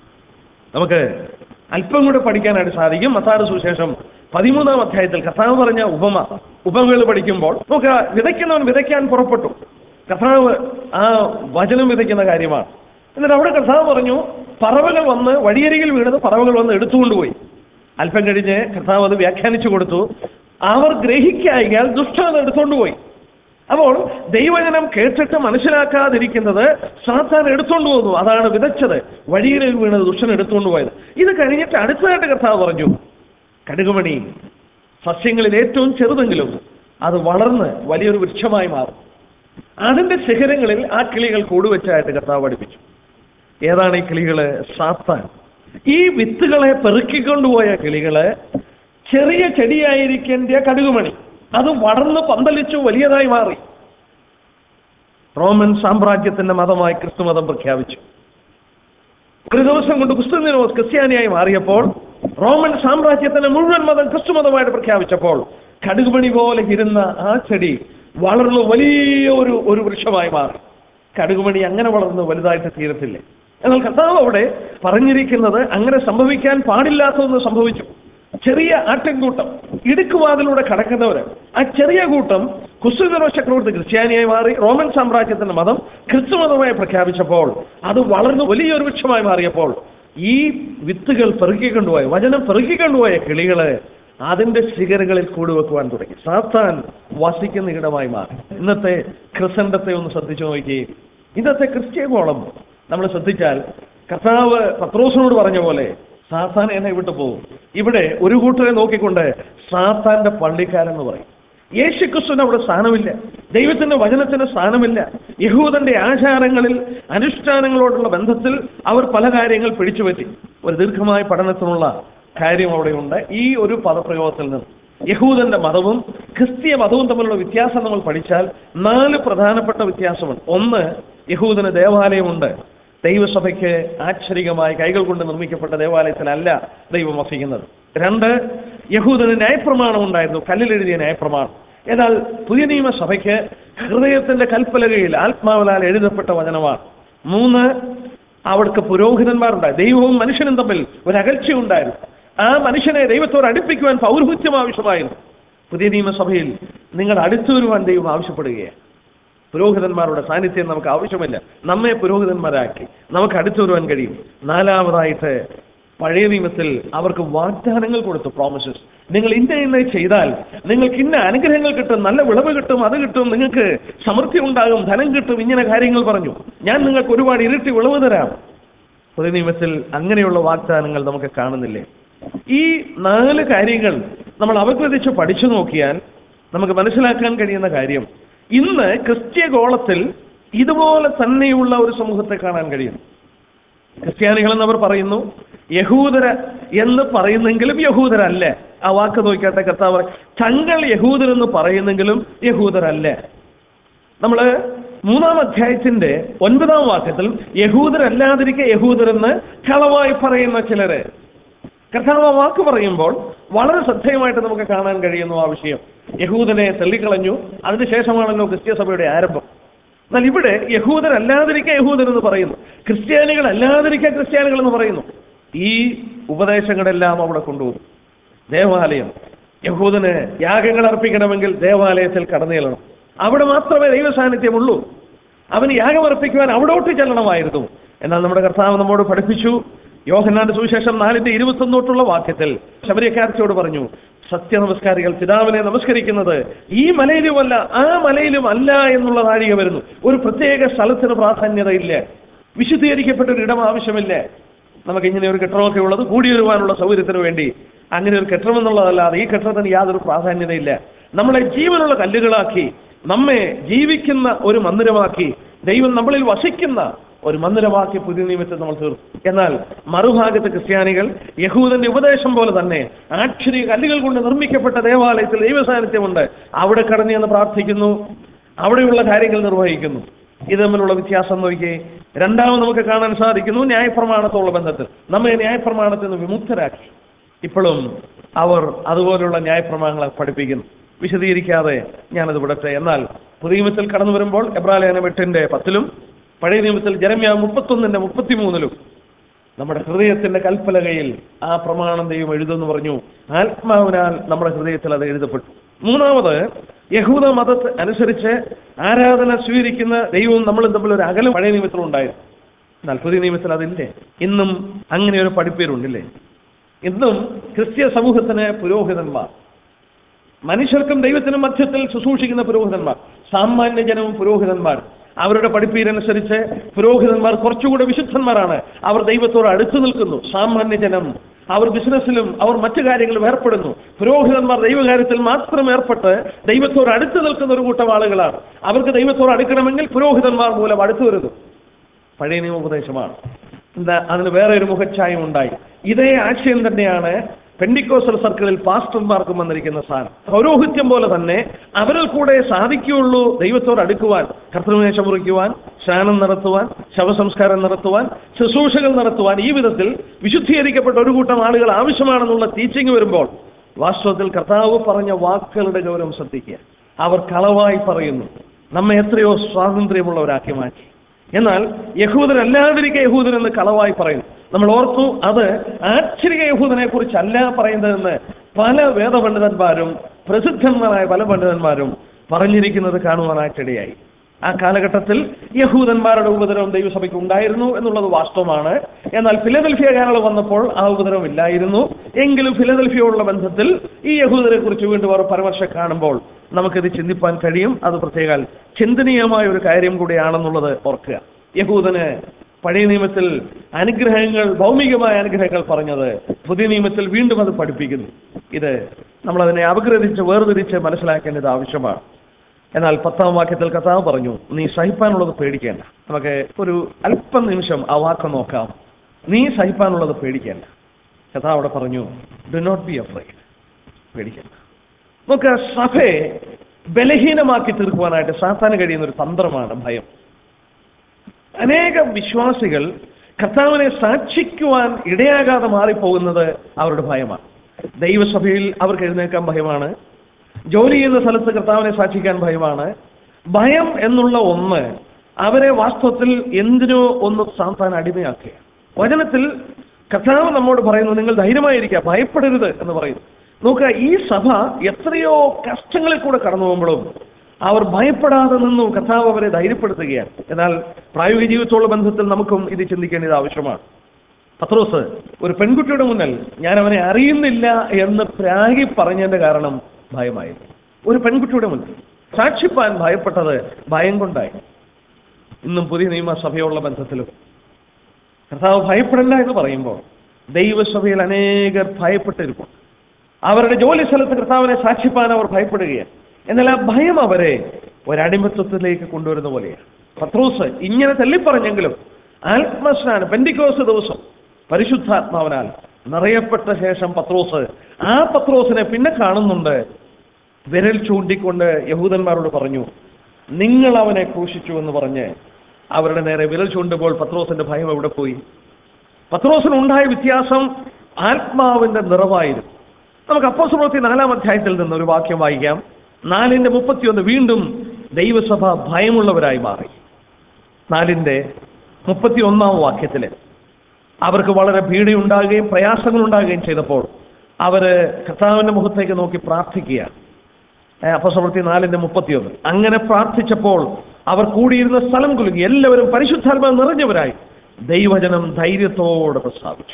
നമുക്ക് അല്പം കൂടെ പഠിക്കാനായിട്ട് സാധിക്കും. മത്തായിയുടെ സുവിശേഷം പതിമൂന്നാം അധ്യായത്തിൽ കർത്താവ് പറഞ്ഞ ഉപമ ഉപമകൾ പഠിക്കുമ്പോൾ നമുക്ക് വിതയ്ക്കുന്നവൻ വിതയ്ക്കാൻ പുറപ്പെട്ടു. കർത്താവ് ആ വചനം വിതയ്ക്കുന്ന കാര്യമാണ്. എന്നിട്ട് അവിടെ കർത്താവ് പറഞ്ഞു, പറവകൾ വന്ന് വഴിയരികിൽ വീണത് പറവകൾ വന്ന് എടുത്തുകൊണ്ടുപോയി. അല്പം കഴിഞ്ഞ് കർത്താവ് അത് വ്യാഖ്യാനിച്ചു കൊടുത്തു, അവർ ഗ്രഹിക്കായികയാൽ ദുഷ്ടത എടുത്തുകൊണ്ടുപോയി. അപ്പോൾ ദൈവജനം കേട്ടിട്ട് മനസ്സിലാക്കാതിരിക്കുന്നത് സാത്താൻ എടുത്തുകൊണ്ട് പോകുന്നു. അതാണ് വിതച്ചത്. വഴിയരികിൽ വീണത് ദുഷ്ടൻ എടുത്തുകൊണ്ട് പോയത്. ഇത് കഴിഞ്ഞിട്ട് അടുത്തതായിട്ട് കർത്താവ് പറഞ്ഞു, കടുകുമണി സസ്യങ്ങളിൽ ഏറ്റവും ചെറുതെങ്കിലും അത് വളർന്ന് വലിയൊരു വൃക്ഷമായി മാറും. അതിന്റെ ശിഖരങ്ങളിൽ ആ കിളികൾ കൂടുവെച്ചായിട്ട് കർത്താവ് പഠിപ്പിച്ചു. ഏതാണ് ഈ കിളികള്? സാത്താൻ. ഈ വിത്തുകളെ പെറുക്കിക്കൊണ്ടുപോയ കിളികള് ചെറിയ ചെടിയായിരിക്കേണ്ട കടുകുമണി അത് വളർന്ന് പന്തലിച്ചു വലിയതായി മാറി. റോമൻ സാമ്രാജ്യത്തിന്റെ മതമായി ക്രിസ്തു മതം പ്രഖ്യാപിച്ചു. ഒരു ദിവസം കൊണ്ട് ക്രിസ്തുവിനോസ് ക്രിസ്ത്യാനിയായി മാറിയപ്പോൾ, റോമൻ സാമ്രാജ്യത്തിന്റെ മുഴുവൻ മതം ക്രിസ്തു മതമായിട്ട് പ്രഖ്യാപിച്ചപ്പോൾ, കടുകുമണി പോലെ ഇരുന്ന ആ ചെടി വളർന്നു വലിയ ഒരു ഒരു വൃക്ഷമായി മാറി. കടുകുമണി അങ്ങനെ വളർന്ന് വലുതായിട്ട് തീരത്തില്ല. എന്നാൽ കർത്താവ് അവിടെ പറഞ്ഞിരിക്കുന്നത് അങ്ങനെ സംഭവിക്കാൻ പാടില്ലാത്തതെന്ന് സംഭവിച്ചു. ചെറിയ ആട്ടിൻകൂട്ടം ഇടുക്കുവാതിലൂടെ കടക്കുന്നവര്, ആ ചെറിയ കൂട്ടം കുസ്തുവിനോസ് ചക്രവർത്തി ക്രിസ്ത്യാനിയായി മാറി. റോമൻ സാമ്രാജ്യത്തിന്റെ മതം ക്രിസ്തുമതമായി പ്രഖ്യാപിച്ചപ്പോൾ അത് വളർന്നു വലിയൊരു വൃക്ഷമായി മാറിയപ്പോൾ ഈ വിത്തുകൾ പെറുക്കിക്കൊണ്ടുപോയ, വചനം പെറുക്കിക്കൊണ്ടുപോയ കിളികള് അതിന്റെ ശിഖരങ്ങളിൽ കൂടുവെക്കുവാൻ തുടങ്ങി. സാത്താൻ വസിക്കുന്ന ഇടമായി മാറി. ഇന്നത്തെ ക്രിസ്തണ്ടത്തെ ഒന്ന് ശ്രദ്ധിച്ചു നോക്കുകയും ഇന്നത്തെ ക്രിസ്ത്യഗോളം നമ്മൾ ശ്രദ്ധിച്ചാൽ, കർത്താവ് പത്രോസിനോട് പറഞ്ഞ പോലെ സാത്താൻ എന്നെ വിട്ടു പോകും. ഇവിടെ ഒരു കൂട്ടരെ നോക്കിക്കൊണ്ട് സാത്താന്റെ പള്ളിക്കാരെന്ന് പറയും. യേശുക്രിസ്തുവിന് അവിടെ സ്ഥാനമില്ല, ദൈവത്തിന്റെ വചനത്തിന് സ്ഥാനമില്ല. യഹൂദന്റെ ആചാരങ്ങളിൽ അനുഷ്ഠാനങ്ങളോടുള്ള ബന്ധത്തിൽ അവർ പല കാര്യങ്ങൾ പിടിച്ചുപറ്റി. ഒരു ദീർഘമായ പഠനത്തിനുള്ള കാര്യം അവിടെയുണ്ട്. ഈ ഒരു പദപ്രയോഗത്തിൽ നിന്ന് യഹൂദന്റെ മതവും ക്രിസ്തീയ മതവും തമ്മിലുള്ള വ്യത്യാസം നമ്മൾ പഠിച്ചാൽ നാല് പ്രധാനപ്പെട്ട വ്യത്യാസമുണ്ട്. ഒന്ന്, യഹൂദന് ദേവാലയമുണ്ട്. ദൈവസഭയ്ക്ക് ആശ്ചര്യമായി കൈകൾ കൊണ്ട് നിർമ്മിക്കപ്പെട്ട ദേവാലയത്തിലല്ല ദൈവം വസിക്കുന്നത്. രണ്ട്, യഹൂദന് ന്യായപ്രമാണം ഉണ്ടായിരുന്നു, കല്ലിലെഴുതിയ ന്യായപ്രമാണം. എന്നാൽ പുതിയ നിയമസഭയ്ക്ക് ഹൃദയത്തിന്റെ കൽപ്പലകയിൽ ആത്മാവിനാൽ എഴുതപ്പെട്ട വചനമാണ്. മൂന്ന്, അവിടുത്തെ പുരോഹിതന്മാരുണ്ടായി. ദൈവവും മനുഷ്യനും തമ്മിൽ ഒരു അകൽച്ചയുണ്ടായിരുന്നു. ആ മനുഷ്യനെ ദൈവത്തോട് അടുപ്പിക്കുവാൻ പൗരോഹിത്യം ആവശ്യമായിരുന്നു. പുതിയ നിയമസഭയിൽ നിങ്ങൾ അടുത്തു വരുവാൻ ദൈവം ആവശ്യപ്പെടുകയാണ്. പുരോഹിതന്മാരുടെ സാന്നിധ്യം നമുക്ക് ആവശ്യമില്ല. നമ്മെ പുരോഹിതന്മാരാക്കി നമുക്ക് അടുത്തു വരുവാൻ കഴിയും. നാലാമതായിട്ട്, പഴയ നിയമത്തിൽ അവർക്ക് വാഗ്ദാനങ്ങൾ കൊടുത്തു, പ്രോമിസസ്. നിങ്ങൾ ഇന്ന ഇന്ന ചെയ്താൽ നിങ്ങൾക്ക് ഇന്ന അനുഗ്രഹങ്ങൾ കിട്ടും, നല്ല വിളവ് കിട്ടും, അത് കിട്ടും, നിങ്ങൾക്ക് സമൃദ്ധി ഉണ്ടാകും, ധനം കിട്ടും, ഇങ്ങനെ കാര്യങ്ങൾ പറഞ്ഞു. ഞാൻ നിങ്ങൾക്ക് ഒരുപാട് ഇരട്ടി വിളവ് തരാം. പുതിയ നിയമത്തിൽ അങ്ങനെയുള്ള വാഗ്ദാനങ്ങൾ നമുക്ക് കാണുന്നില്ലേ? ഈ നാല് കാര്യങ്ങൾ നമ്മൾ അവഗ്രഹിച്ച് പഠിച്ചു നോക്കിയാൽ നമുക്ക് മനസ്സിലാക്കാൻ കഴിയുന്ന കാര്യം, ഇന്ന് ക്രിസ്ത്യ ഗോളത്തിൽ ഇതുപോലെ തന്നെയുള്ള ഒരു സമൂഹത്തെ കാണാൻ കഴിയും. ക്രിസ്ത്യാനികൾ എന്നവർ പറയുന്നു, യഹൂദര എന്ന് പറയുന്നെങ്കിലും യഹൂദരല്ല. ആ വാക്ക് നോക്കിയാട്ടെ, കർത്താവ് തങ്ങൾ യഹൂദരെന്ന് പറയുന്നെങ്കിലും യഹൂദരല്ല. നമ്മൾ മൂന്നാം അധ്യായത്തിന്റെ ഒൻപതാം വാക്യത്തിൽ യഹൂദരല്ലാതിരിക്കെ യഹൂദരെന്ന് കളവായി പറയുന്ന ചിലര്, കർത്താവ് ആ വാക്ക് പറയുമ്പോൾ വളരെ ശ്രദ്ധേയമായിട്ട് നമുക്ക് കാണാൻ കഴിയുന്നു ആ വിഷയം. യഹൂദനെ തള്ളിക്കളഞ്ഞു, അതിനുശേഷമാണല്ലോ ക്രിസ്ത്യ സഭയുടെ ആരംഭം. എന്നാൽ ഇവിടെ യഹൂദരല്ലാതിരിക്കെ യഹൂദരെന്ന് പറയുന്നു, ക്രിസ്ത്യാനികൾ അല്ലാതിരിക്കെ ക്രിസ്ത്യാനികൾ എന്ന് പറയുന്നു. ഈ ഉപദേശങ്ങളെല്ലാം അവിടെ കൊണ്ടുപോകും. ദേവാലയം, യഹൂദന് യാഗങ്ങൾ അർപ്പിക്കണമെങ്കിൽ ദേവാലയത്തിൽ കടന്നു ചെല്ലണം. അവിടെ മാത്രമേ ദൈവ സാന്നിധ്യമുള്ളൂ. അവന് യാഗമർപ്പിക്കുവാൻ അവിടോട്ട് ചെല്ലണമായിരുന്നു. എന്നാൽ നമ്മുടെ കർത്താവ് നമ്മോട് പഠിപ്പിച്ചു. യോഹന്നാന്റെ സുവിശേഷം നാലിന്റെ ഇരുപത്തൊന്നോട്ടുള്ള വാക്യത്തിൽ ശമര്യക്കാരത്തിയോട് പറഞ്ഞു, സത്യനമസ്കാരികൾ പിതാവിനെ നമസ്കരിക്കുന്നത് ഈ മലയിലുമല്ല ആ മലയിലും അല്ല എന്നുള്ള നാഴിക വരുന്നു. ഒരു പ്രത്യേക സ്ഥലത്തിന് പ്രാധാന്യതയില്ല, വിശുദ്ധീകരിക്കപ്പെട്ട ഒരു ഇടം ആവശ്യമില്ല. നമുക്ക് ഇങ്ങനെ ഒരു കെട്ടിടമൊക്കെ ഉള്ളത് കൂടി വരുവാനുള്ള സൗകര്യത്തിന് വേണ്ടി. അങ്ങനെ ഒരു കെട്ടിടം എന്നുള്ളതല്ലാതെ ഈ കെട്ടിടത്തിന് യാതൊരു പ്രാധാന്യതയില്ല. നമ്മളെ ജീവനുള്ള കല്ലുകളാക്കി, നമ്മെ ജീവിക്കുന്ന ഒരു മന്ദിരമാക്കി, ദൈവം നമ്മളിൽ വസിക്കുന്ന ഒരു മന്ദിരമാക്കി പുതിയ നിയമത്തിൽ നമ്മൾ തീർന്നു. എന്നാൽ മറുഭാഗത്ത് ക്രിസ്ത്യാനികൾ യഹൂദന്റെ ഉപദേശം പോലെ തന്നെ ആക്ഷരിക കല്ലുകൾ കൊണ്ട് നിർമ്മിക്കപ്പെട്ട ദേവാലയത്തിൽ ദൈവ സാന്നിധ്യമുണ്ട്, അവിടെ കടന്നു എന്ന് പ്രാർത്ഥിക്കുന്നു, അവിടെയുള്ള കാര്യങ്ങൾ നിർവഹിക്കുന്നു. ഇത് തമ്മിലുള്ള വ്യത്യാസം നോക്കിയേ. രണ്ടാമത് നമുക്ക് കാണാൻ സാധിക്കുന്നു, ന്യായപ്രമാണത്തോടുള്ള ബന്ധത്തിൽ നമ്മെ ന്യായപ്രമാണത്തിൽ നിന്ന് വിമുക്തരാക്കി. ഇപ്പോഴും അവർ അതുപോലുള്ള ന്യായപ്രമാണങ്ങളെ പഠിപ്പിക്കുന്നു. വിശദീകരിക്കാതെ ഞാനത് വിടട്ടെ. എന്നാൽ പുതിയ നിയമത്തിൽ കടന്നു വരുമ്പോൾ എബ്രായലേഖനം എട്ടിന്റെ പത്തിലും പഴയ നിയമത്തിൽ ജെരമ്യാ മുപ്പത്തൊന്നിന്റെ മുപ്പത്തിമൂന്നിലും നമ്മുടെ ഹൃദയത്തിന്റെ കൽപ്പലകയിൽ ആ പ്രമാണം ദൈവം എഴുതുമെന്ന് പറഞ്ഞു. ആത്മാവിനാൽ നമ്മുടെ ഹൃദയത്തിൽ അത് എഴുതപ്പെട്ടു. മൂന്നാമത്, യഹൂദ മതത്തെ അനുസരിച്ച് ആരാധന സ്വീകരിക്കുന്ന ദൈവവും നമ്മളും തമ്മിൽ ഒരു അകലം പഴയ നിയമത്തിൽ ഉണ്ടായിരുന്നു. എന്നാൽ പുതിയ നിയമത്തിൽ അതില്ലേ. ഇന്നും അങ്ങനെ ഒരു പഠിപ്പേരുണ്ടില്ലേ. ഇന്നും ക്രിസ്ത്യ സമൂഹത്തിന് പുരോഹിതന്മാർ, മനുഷ്യർക്കും ദൈവത്തിനും മധ്യത്തിൽ ശുശ്രൂഷിക്കുന്ന പുരോഹിതന്മാർ, സാമാന്യ ജനവും പുരോഹിതന്മാർ. അവരുടെ പഠിപ്പീരനുസരിച്ച് പുരോഹിതന്മാർ കുറച്ചുകൂടെ വിശുദ്ധന്മാരാണ്. അവർ ദൈവത്തോട് അടുത്തു നിൽക്കുന്നു. സാമാന്യ ജനം അവർ ബിസിനസ്സിലും അവർ മറ്റു കാര്യങ്ങളും ഏർപ്പെടുന്നു. പുരോഹിതന്മാർ ദൈവകാര്യത്തിൽ മാത്രം ഏർപ്പെട്ട് ദൈവത്തോട് അടുത്തു നിൽക്കുന്ന ഒരു കൂട്ടം ആളുകളാണ്. അവർക്ക് ദൈവത്തോട് അടുക്കണമെങ്കിൽ പുരോഹിതന്മാർ മൂലം അടുത്തു വരുന്നു. പഴയ നിയമോപദേശമാണ്. എന്താ അതിന് വേറെ ഒരു മുഖച്ഛായം ഉണ്ടായി. ഇതേ ആശയം തന്നെയാണ് പെന്തിക്കോസ്റ്റൽ സർക്കിളിൽ പാസ്റ്റർമാർക്കും വന്നിരിക്കുന്ന സ്ഥാനം. പൗരോഹിത്യം പോലെ തന്നെ അവരിൽ കൂടെ സാധിക്കുകയുള്ളൂ ദൈവത്തോട് അടുക്കുവാൻ, കർത്തൃമേശ മുറിക്കുവാൻ, സ്നാനം നടത്തുവാൻ, ശവസംസ്കാരം നടത്തുവാൻ, ശുശ്രൂഷകൾ നടത്തുവാൻ. ഈ വിധത്തിൽ വിശുദ്ധീകരിക്കപ്പെട്ട ഒരു കൂട്ടം ആളുകൾ ആവശ്യമാണെന്നുള്ള ടീച്ചിങ് വരുമ്പോൾ വാസ്തവത്തിൽ കർത്താവ് പറഞ്ഞ വാക്കുകളുടെ ഗൗരവം ശ്രദ്ധിക്കുക. അവർ കളവായി പറയുന്നു, നമ്മെ എത്രയോ സ്വാതന്ത്ര്യമുള്ളവരാക്കി മാറ്റി. എന്നാൽ യഹൂദരല്ലാതിരിക്കെ യഹൂദരെന്ന് കളവായി പറയുന്നു. നമ്മൾ ഓർത്തു, അത് ആശ്ചര്യ യഹൂദനെ കുറിച്ചല്ല പറയുന്നതെന്ന് പല വേദപണ്ഡിതന്മാരും പ്രസിദ്ധന്മാരായ പല പണ്ഡിതന്മാരും പറഞ്ഞിരിക്കുന്നത് കാണുവാനായിട്ടിടയായി. ആ കാലഘട്ടത്തിൽ യഹൂദന്മാരുടെ ഉപദ്രവം ദൈവസഭയ്ക്ക് ഉണ്ടായിരുന്നു എന്നുള്ളത് വാസ്തവമാണ്. എന്നാൽ ഫിലദൽഫിയ കാലം വന്നപ്പോൾ ആ ഉപദ്രവം ഇല്ലായിരുന്നു. എങ്കിലും ഫിലദൽഫിയോടുള്ള ബന്ധത്തിൽ ഈ യഹൂദരെ കുറിച്ച് വീണ്ടും അവർ പരാമർശം കാണുമ്പോൾ നമുക്കിത് ചിന്തിപ്പാൻ കഴിയും. അത് പ്രത്യേക ചിന്തനീയമായ ഒരു കാര്യം കൂടിയാണെന്നുള്ളത് ഓർക്കുക. യഹൂദന് പഴയ നിയമത്തിൽ അനുഗ്രഹങ്ങൾ, ഭൗമികമായ അനുഗ്രഹങ്ങൾ പറഞ്ഞത് പുതിയ നിയമത്തിൽ വീണ്ടും അത് പഠിപ്പിക്കുന്നു. ഇത് നമ്മളതിനെ അപഗ്രഥിച്ച് വേർതിരിച്ച് മനസ്സിലാക്കേണ്ടത് ആവശ്യമാണ്. എന്നാൽ പത്താം വാക്യത്തിൽ കർത്താവ് പറഞ്ഞു, നീ സഹിപ്പാനുള്ളത് പേടിക്കേണ്ട. നമുക്ക് ഒരു അല്പം നിമിഷം ആ വാക്ക് നോക്കാം. നീ സഹിപ്പാനുള്ളത് പേടിക്കേണ്ട. കഥാ അവിടെ പറഞ്ഞു, ഡു നോട്ട് ബി അഫ്രൈഡ്, പേടിക്കണ്ട. നമുക്ക് സഭയെ ബലഹീനമാക്കി തീർക്കുവാനായിട്ട് സാത്താന് കഴിയുന്ന ഒരു തന്ത്രമാണ് ഭയം. അനേകം വിശ്വാസികൾ കർത്താവിനെ സാക്ഷിക്കുവാൻ ഇടയാകാതെ മാറിപ്പോകുന്നത് അവരുടെ ഭയമാണ്. ദൈവസഭയിൽ അവർക്ക് എഴുന്നേൽക്കാൻ ഭയമാണ്, ജോലി ചെയ്യുന്ന സ്ഥലത്ത് കർത്താവിനെ സാക്ഷിക്കാൻ ഭയമാണ്. ഭയം എന്നുള്ള ഒന്ന് അവരെ വാസ്തവത്തിൽ എന്തിനോ ഒന്ന് സാത്താൻ അടിമയാക്കുക. വചനത്തിൽ കർത്താവ് നമ്മോട് പറയുന്നു, നിങ്ങൾ ധൈര്യമായിരിക്കുക, ഭയപ്പെടരുത് എന്ന് പറയുന്നു. നോക്കുക, ഈ സഭ എത്രയോ കഷ്ടങ്ങളിൽ കൂടെ കടന്നു പോകുമ്പോഴും അവർ ഭയപ്പെടാതെ നിന്നു. കർത്താവ് അവരെ ധൈര്യപ്പെടുത്തുകയാണ്. എന്നാൽ പ്രായോഗിക ജീവിതത്തോടുള്ള ബന്ധത്തിൽ നമുക്കും ഇത് ചിന്തിക്കേണ്ടത് ആവശ്യമാണ്. പത്രോസ് ഒരു പെൺകുട്ടിയുടെ മുന്നിൽ ഞാൻ അവനെ അറിയുന്നില്ല എന്ന് പ്രാഗി പറഞ്ഞതിന്റെ കാരണം ഭയമായിരുന്നു. ഒരു പെൺകുട്ടിയുടെ മുന്നിൽ സാക്ഷിപ്പാൻ ഭയപ്പെട്ടത് ഭയം കൊണ്ടായി. ഇന്നും പുതിയ നിയമസഭയുള്ള ബന്ധത്തിലും കർത്താവ് ഭയപ്പെടണ്ട എന്ന് പറയുമ്പോൾ ദൈവസഭയിൽ അനേകർ ഭയപ്പെട്ടിരിക്കും. അവരുടെ ജോലി സ്ഥലത്ത് കർത്താവിനെ സാക്ഷിപ്പാൻ അവർ ഭയപ്പെടുകയാണ്. എന്നാൽ ആ ഭയം അവരെ ഒരടിമത്വത്തിലേക്ക് കൊണ്ടുവരുന്ന പോലെയാണ്. പത്രോസ് ഇങ്ങനെ തള്ളിപ്പറഞ്ഞെങ്കിലും ആത്മസ്നാനം പെന്തിക്കോസ്ത് ദിവസം പരിശുദ്ധാത്മാവിനാൽ നിറയപ്പെട്ട ശേഷം പത്രോസ് ആ പത്രോസിനെ പിന്നെ കാണുന്നുണ്ട്. വിരൽ ചൂണ്ടിക്കൊണ്ട് യഹൂദന്മാരോട് പറഞ്ഞു, നിങ്ങൾ അവനെ ക്രൂശിച്ചു എന്ന് പറഞ്ഞ് അവരുടെ നേരെ വിരൽ ചൂണ്ടുമ്പോൾ പത്രോസിന്റെ ഭയം എവിടെ പോയി? പത്രോസിനുണ്ടായ വ്യത്യാസം ആത്മാവിന്റെ നിറവായിരുന്നു. നമുക്ക് അപ്പോസ്തലപ്രവൃത്തി നാലാം അധ്യായത്തിൽ നിന്ന് ഒരു വാക്യം വായിക്കാം. നാലിന്റെ മുപ്പത്തിയൊന്ന്. വീണ്ടും ദൈവസഭ ഭയമുള്ളവരായി മാറി. നാലിന്റെ മുപ്പത്തി ഒന്നാം വാക്യത്തില് അവർക്ക് വളരെ ഭീതിയുണ്ടാകുകയും പ്രയാസങ്ങൾ ഉണ്ടാകുകയും ചെയ്തപ്പോൾ അവര് കർത്താവിന്റെ മുഖത്തേക്ക് നോക്കി പ്രാർത്ഥിക്കുകയാണ്. അപ്പോസ്തലപ്രവൃത്തി നാലിന്റെ മുപ്പത്തിയൊന്ന്. അങ്ങനെ പ്രാർത്ഥിച്ചപ്പോൾ അവർ കൂടിയിരുന്ന സ്ഥലം കുലുങ്ങി, എല്ലാവരും പരിശുദ്ധാത്മാവ് നിറഞ്ഞവരായി ദൈവവചനം ധൈര്യത്തോടെ പ്രസ്താവിച്ചു.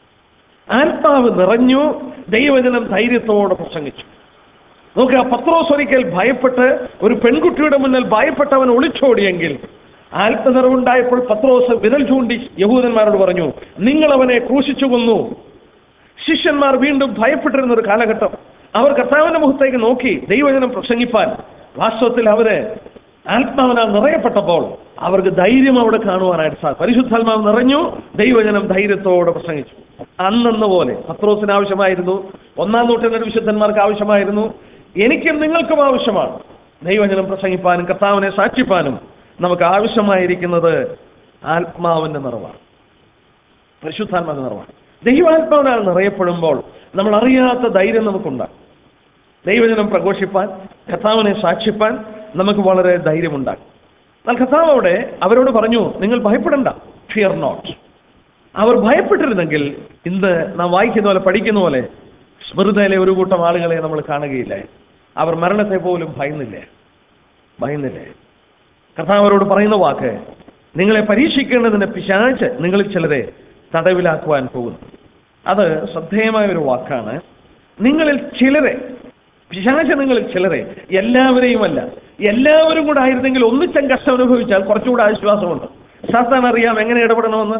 ആത്മാവ് നിറഞ്ഞു, ദൈവവചനം ധൈര്യത്തോടെ പ്രസംഗിച്ചു. നോക്കുക, പത്രോസ് ഒരിക്കൽ ഭയപ്പെട്ട് ഒരു പെൺകുട്ടിയുടെ മുന്നിൽ ഭയപ്പെട്ടവൻ ഒളിച്ചോടിയെങ്കിൽ ആത്മനിറവുണ്ടായപ്പോൾ പത്രോസ് വിരൽ ചൂണ്ടി യഹൂദന്മാരോട് പറഞ്ഞു, നിങ്ങൾ അവനെ ക്രൂശിച്ചു കൊന്നു. ശിഷ്യന്മാർ വീണ്ടും ഭയപ്പെട്ടിരുന്ന ഒരു കാലഘട്ടം. അവർ കർത്താവിന്റെ മുഖത്തേക്ക് നോക്കി ദൈവവചനം പ്രസംഗിപ്പാൻ വാസ്തവത്തിൽ അവര് ആത്മാവിനാൽ നിറയപ്പെട്ടപ്പോൾ അവർക്ക് ധൈര്യം അവിടെ കാണുവാനായിട്ട് സാധിക്കും. പരിശുദ്ധാത്മാവ് നിറഞ്ഞു, ദൈവവചനം ധൈര്യത്തോടെ പ്രസംഗിച്ചു. അന്നെന്ന പോലെ പത്രോസിന് ആവശ്യമായിരുന്നു, ഒന്നാം നൂറ്റാണ്ടിലെ വിശുദ്ധന്മാർക്ക് ആവശ്യമായിരുന്നു, എനിക്കും നിങ്ങൾക്കും ആവശ്യമാണ്. ദൈവവചനം പ്രസംഗിപ്പാനും കർത്താവിനെ സാക്ഷിപ്പാനും നമുക്ക് ആവശ്യമായിരിക്കുന്നത് ആത്മാവിന്റെ നിറവാണ്, പരിശുദ്ധാത്മാവിന്റെ നിറവാണ്. ദൈവാത്മാവിനാൽ നിറയപ്പെടുമ്പോൾ നമ്മൾ അറിയാത്ത ധൈര്യം നമുക്കുണ്ടാകും. ദൈവവചനം പ്രഘോഷിപ്പാൻ, കർത്താവിനെ സാക്ഷിപ്പാൻ നമുക്ക് വളരെ ധൈര്യമുണ്ടാകും. എന്നാൽ കർത്താവ് അവിടെ അവരോട് പറഞ്ഞു, നിങ്ങൾ ഭയപ്പെടണ്ട, ഫിയർ നോട്ട്. അവർ ഭയപ്പെട്ടിരുന്നെങ്കിൽ ഇന്ന് നാം വായിക്കുന്ന പോലെ പഠിക്കുന്ന പോലെ സ്മൃതയിലെ ഒരു കൂട്ടം ആളുകളെ നമ്മൾ കാണുകയില്ലേ. അവർ മരണത്തെ പോലും ഭയന്നില്ലേ ഭയന്നില്ലേ കർത്താവ് അവരോട് പറയുന്ന വാക്ക്, നിങ്ങളെ പരീക്ഷിക്കേണ്ടതിന് പിശാച് നിങ്ങളിൽ ചിലരെ തടവിലാക്കുവാൻ പോകുന്നു. അത് ശ്രദ്ധേയമായ ഒരു വാക്കാണ്. നിങ്ങളിൽ ചിലരെ, പിശാച് നിങ്ങളിൽ ചിലരെ, എല്ലാവരെയുമല്ല. എല്ലാവരും കൂടെ ആയിരുന്നെങ്കിൽ ഒന്നിച്ചും കഷ്ടം അനുഭവിച്ചാൽ കുറച്ചുകൂടെ ആശ്വാസമുണ്ട്. സാത്താൻ അറിയാം എങ്ങനെ ഇടപെടണമെന്ന്.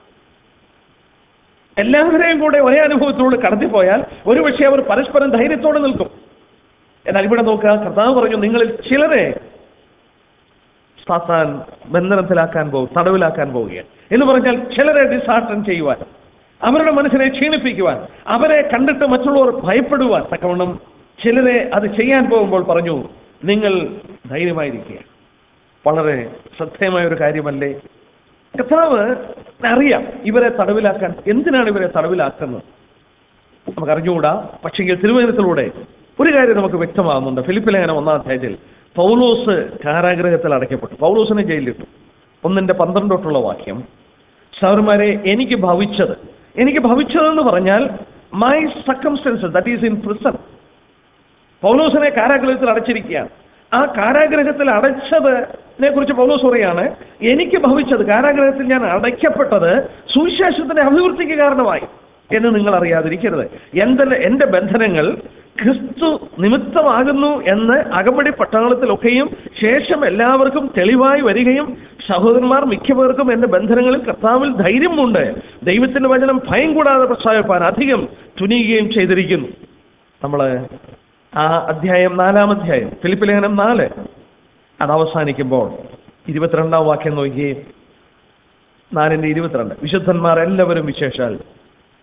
എല്ലാവരെയും കൂടെ ഒരേ അനുഭവത്തോട് കടത്തിപ്പോയാൽ ഒരുപക്ഷെ അവർ പരസ്പരം ധൈര്യത്തോടെ നിൽക്കും. എന്നാൽ ഇവിടെ നോക്കുക, കർത്താവ് പറഞ്ഞു, നിങ്ങളിൽ ചിലരെ സാത്താൻ ബന്ധനത്തിലാക്കാൻ പോകും, തടവിലാക്കാൻ പോവുകയാണ് എന്ന് പറഞ്ഞാൽ ചിലരെ ഡിസാർട്ടൻ ചെയ്യുവാൻ, അവരുടെ മനസ്സിനെ ക്ഷീണിപ്പിക്കുവാൻ, അവരെ കണ്ടിട്ട് മറ്റുള്ളവർ ഭയപ്പെടുവാൻ തക്കവണ്ണം ചിലരെ അത് ചെയ്യാൻ പോകുമ്പോൾ പറഞ്ഞു, നിങ്ങൾ ധൈര്യമായിരിക്കുക. വളരെ ശ്രദ്ധേയമായ ഒരു കാര്യമല്ലേ? കർത്താവ് അറിയാം ഇവരെ തടവിലാക്കാൻ. എന്തിനാണ് ഇവരെ തടവിലാക്കുന്നത് നമുക്ക് അറിഞ്ഞുകൂടാ. പക്ഷെങ്കിൽ തിരുവചനത്തിലൂടെ ഒരു കാര്യം നമുക്ക് വ്യക്തമാകുന്നുണ്ട്. ഫിലിപ്പി ലേഖനം ഒന്നാം അധ്യായത്തിൽ പൗലോസ് കാരാഗ്രഹത്തിൽ അടയ്ക്കപ്പെട്ടു. പൗലോസിനെ ജയിലിലിട്ടു. ഒന്നിന്റെ പന്ത്രണ്ട് തൊട്ടുള്ള വാക്യം, സഹോദരന്മാരെ, എനിക്ക് ഭവിച്ചത് എനിക്ക് ഭവിച്ചതെന്ന് പറഞ്ഞാൽ my circumstances that is in prison. പൗലോസിനെ കാരാഗ്രഹത്തിൽ അടച്ചിരിക്കുകയാണ്. ആ കാരാഗ്രഹത്തിൽ അടച്ചതിനെ കുറിച്ച് പൗലോസ് പറയാണ്, എനിക്ക് ഭവിച്ചത്, കാരാഗ്രഹത്തിൽ ഞാൻ അടയ്ക്കപ്പെട്ടത് സുവിശേഷത്തിന്റെ അഭിവൃദ്ധിക്ക് കാരണമായി എന്ന് നിങ്ങൾ അറിയാതിരിക്കരുത്. എന്റെ എന്റെ ബന്ധനങ്ങൾ ക്രിസ്തു നിമിത്തമാകുന്നു എന്ന് അകമ്പടി പട്ടാളത്തിലൊക്കെയും ശേഷം എല്ലാവർക്കും തെളിവായി വരികയും സഹോദരന്മാർ മിക്കവർക്കും എന്റെ ബന്ധനങ്ങളിൽ കർത്താവിൽ ധൈര്യമുണ്ട്, ദൈവത്തിന്റെ വചനം ഭയം കൂടാതെ പ്രസ്താവിപ്പാൻ അധികം തുനിയുകയും ചെയ്തിരിക്കുന്നു. നമ്മള് ആ അധ്യായം നാലാം അധ്യായം ഫിലിപ്പി ലേഖനം നാല് അത് അവസാനിക്കുമ്പോൾ ഇരുപത്തിരണ്ടാം വാക്യം നോക്കിയേ. നാലിന്റെ ഇരുപത്തിരണ്ട്, വിശുദ്ധന്മാർ എല്ലാവരും വിശേഷാൽ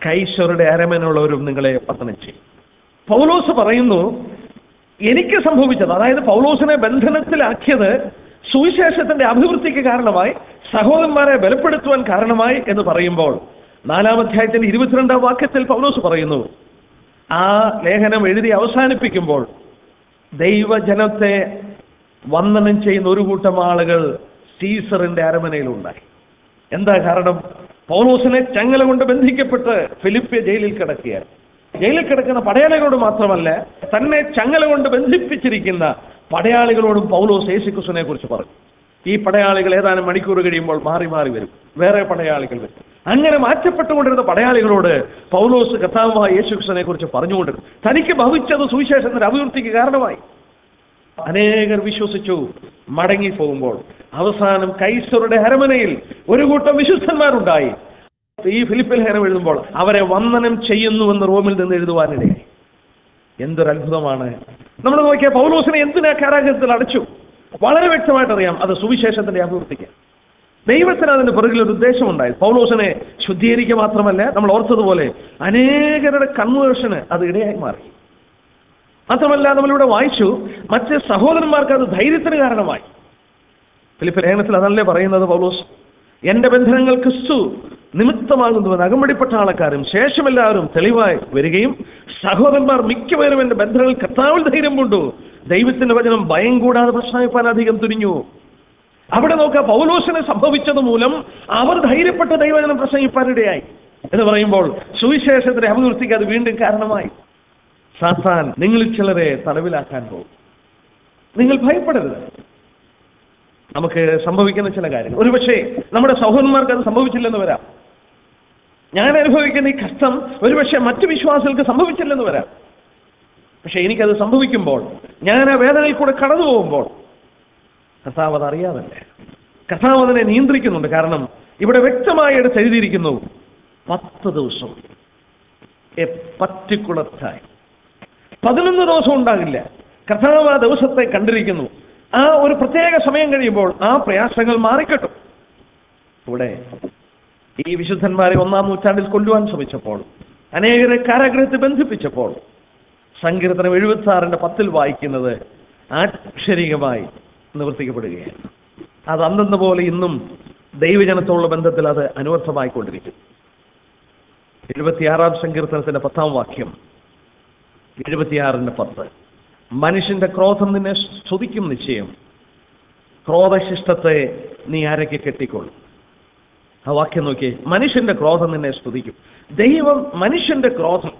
കൈസറുടെ അരമനയുള്ളവരും നിങ്ങളെ പതനം ചെയ്യും. പൗലോസ് പറയുന്നു, എനിക്ക് സംഭവിച്ചത്, അതായത് പൗലോസിനെ ബന്ധനത്തിലാക്കിയത് സുവിശേഷത്തിന്റെ അഭിവൃദ്ധിക്ക് കാരണമായി, സഹോദരന്മാരെ ബലപ്പെടുത്തുവാൻ കാരണമായി എന്ന് പറയുമ്പോൾ നാലാം അധ്യായത്തിന്റെ ഇരുപത്തിരണ്ടാം വാക്യത്തിൽ പൗലോസ് പറയുന്നു, ആ ലേഖനം എഴുതി അവസാനിപ്പിക്കുമ്പോൾ ദൈവജനത്തെ വന്ദനം ചെയ്യുന്ന ഒരു കൂട്ടം ആളുകൾ സീസറിന്റെ അരമനയിലുണ്ടായി. എന്താ കാരണം? പൗലോസിനെ ചങ്ങല കൊണ്ട് ബന്ധിക്കപ്പെട്ട് ഫിലിപ്പിയ ജയിലിൽ കിടക്കുകയാണ്. ജയിലിൽ കിടക്കുന്ന പടയാളികളോട് മാത്രമല്ല, തന്നെ ചങ്ങല കൊണ്ട് ബന്ധിപ്പിച്ചിരിക്കുന്ന പടയാളികളോടും പൗലോസ് യേശുക്രിസ്തുവിനെ കുറിച്ച് പറഞ്ഞു. ഈ പടയാളികൾ ഏതാനും മണിക്കൂർ കഴിയുമ്പോൾ മാറി മാറി വരും, വേറെ പടയാളികൾ വരും. അങ്ങനെ മാറ്റപ്പെട്ടുകൊണ്ടിരുന്ന പടയാളികളോട് പൗലോസ് കർത്താവായ യേശുക്രിസ്തുവിനെ കുറിച്ച് പറഞ്ഞുകൊണ്ടിരുന്നു. തനിക്ക് ഭവിച്ചത് സുവിശേഷത്തിന്റെ അഭിവൃദ്ധിക്ക് കാരണമായി. അനേകർ വിശ്വസിച്ചു. മടങ്ങി പോകുമ്പോൾ അവസാനം കൈസറുടെ അരമനയിൽ ഒരു കൂട്ടം വിശുദ്ധന്മാരുണ്ടായി. ഈ ഫിലിപ്പിൽ ലേഖനം എഴുതുമ്പോൾ അവരെ വന്ദനം ചെയ്യുന്നുവെന്ന് റോമിൽ നിന്ന് എഴുതുവാനിടയായി. എന്തൊരു അത്ഭുതമാണ്! നമ്മൾ നോക്കിയ പൗലോസിനെ എന്തിനാ കാരാഗ്രഹത്തിൽ അടച്ചു? വളരെ വ്യക്തമായിട്ട് അറിയാം, അത് സുവിശേഷത്തിന്റെ അഭിവൃദ്ധിക്ക്. ദൈവത്തിന് അതിന്റെ പുറകിൽ ഒരു ഉദ്ദേശമുണ്ടായി. പൗലോസിനെ ശുദ്ധീകരിക്കുക മാത്രമല്ല, നമ്മൾ ഓർത്തതുപോലെ അനേകരുടെ കൺവേർഷന് അത് ഇടയായി മാറി. മാത്രമല്ല, നമ്മളിവിടെ വായിച്ചു, മറ്റ് സഹോദരന്മാർക്ക് അത് ധൈര്യത്തിന് കാരണമായി. ഫിലിപ്പിയ ലേഖനത്തിൽ അതല്ലേ പറയുന്നത് പൗലോസ്? എന്റെ ബന്ധനങ്ങൾ ക്രിസ്തു നിമിത്തമാകുന്നുവെന്ന് അകമ്പടിപ്പെട്ട ആൾക്കാരും ശേഷമെല്ലാവരും തെളിവായി വരികയും സഹോദരന്മാർ മിക്കവരും എന്റെ ബന്ധനങ്ങൾ കർത്താവിൽ ധൈര്യം കൊണ്ടു ദൈവത്തിന്റെ വചനം ഭയം കൂടാതെ പ്രസംഗിപ്പാൻ അധികം തുനിഞ്ഞു. അവിടെ നോക്കുക, പൗലോസിന് സംഭവിച്ചത് മൂലം അവർ ധൈര്യപ്പെട്ട് ദൈവവചനം പ്രസംഗിപ്പാനിടയായി എന്ന് പറയുമ്പോൾ സുവിശേഷത്തിന്റെ അഭിവൃദ്ധിക്ക് അത് വീണ്ടും കാരണമായി. സാത്താൻ നിങ്ങളിൽ ചിലരെ തടവിലാക്കാൻ പോകും. നിങ്ങൾ ഭയപ്പെടരുത്. നമുക്ക് സംഭവിക്കുന്ന ചില കാര്യങ്ങൾ ഒരുപക്ഷെ നമ്മുടെ സഹോദരന്മാർക്ക് അത് സംഭവിച്ചില്ലെന്ന് വരാം. ഞാൻ അനുഭവിക്കുന്ന ഈ കഷ്ടം ഒരുപക്ഷെ മറ്റു വിശ്വാസികൾക്ക് സംഭവിച്ചില്ലെന്ന് വരാം. പക്ഷെ എനിക്കത് സംഭവിക്കുമ്പോൾ, ഞാൻ ആ വേദനയിൽ കൂടെ കടന്നു പോകുമ്പോൾ, കർത്താവ് അത് അറിയാതല്ലേ, കർത്താവ് അതിനെ നിയന്ത്രിക്കുന്നുണ്ട്. കാരണം ഇവിടെ വ്യക്തമായി എടുത്ത് എഴുതിയിരിക്കുന്നു, പത്ത് ദിവസം എ പർട്ടിക്കുലർ ടൈം. പതിനൊന്ന് ദിവസം ഉണ്ടാകില്ല. കർത്താവ് ആ ദിവസത്തെ കണ്ടിരിക്കുന്നു. ആ ഒരു പ്രത്യേക സമയം കഴിയുമ്പോൾ ആ പ്രയാസങ്ങൾ മാറിക്കിട്ടും. ഇവിടെ ഈ വിശുദ്ധന്മാരെ ഒന്നാം നൂറ്റാണ്ടിൽ കൊല്ലുവാൻ ശ്രമിച്ചപ്പോൾ, അനേകരെ കാരാഗ്രഹത്തിൽ ബന്ധിപ്പിച്ചപ്പോൾ, സങ്കീർത്തനം എഴുപത്തി ആറിന്റെ പത്തിൽ വായിക്കുന്നത് ആക്ഷരികമായി നിവർത്തിക്കപ്പെടുകയാണ്. അത് അന്നെന്ന പോലെ ഇന്നും ദൈവജനത്തോടുള്ള ബന്ധത്തിൽ അത് അനുവർത്ഥമായിക്കൊണ്ടിരിക്കും. എഴുപത്തിയാറാം സങ്കീർത്തനത്തിന്റെ പത്താം വാക്യം, എഴുപത്തിയാറിന്റെ പത്ത്, മനുഷ്യന്റെ ക്രോധം നിന്നെ സ്തുതിക്കും നിശ്ചയം, ക്രോധശിഷ്ടത്തെ നീ അരയ്ക്ക് കെട്ടിക്കൊള്ളും. ആ വാക്യം നോക്കിയേ, മനുഷ്യന്റെ ക്രോധം നിന്നെ സ്തുതിക്കും. ദൈവം മനുഷ്യന്റെ ക്രോധം,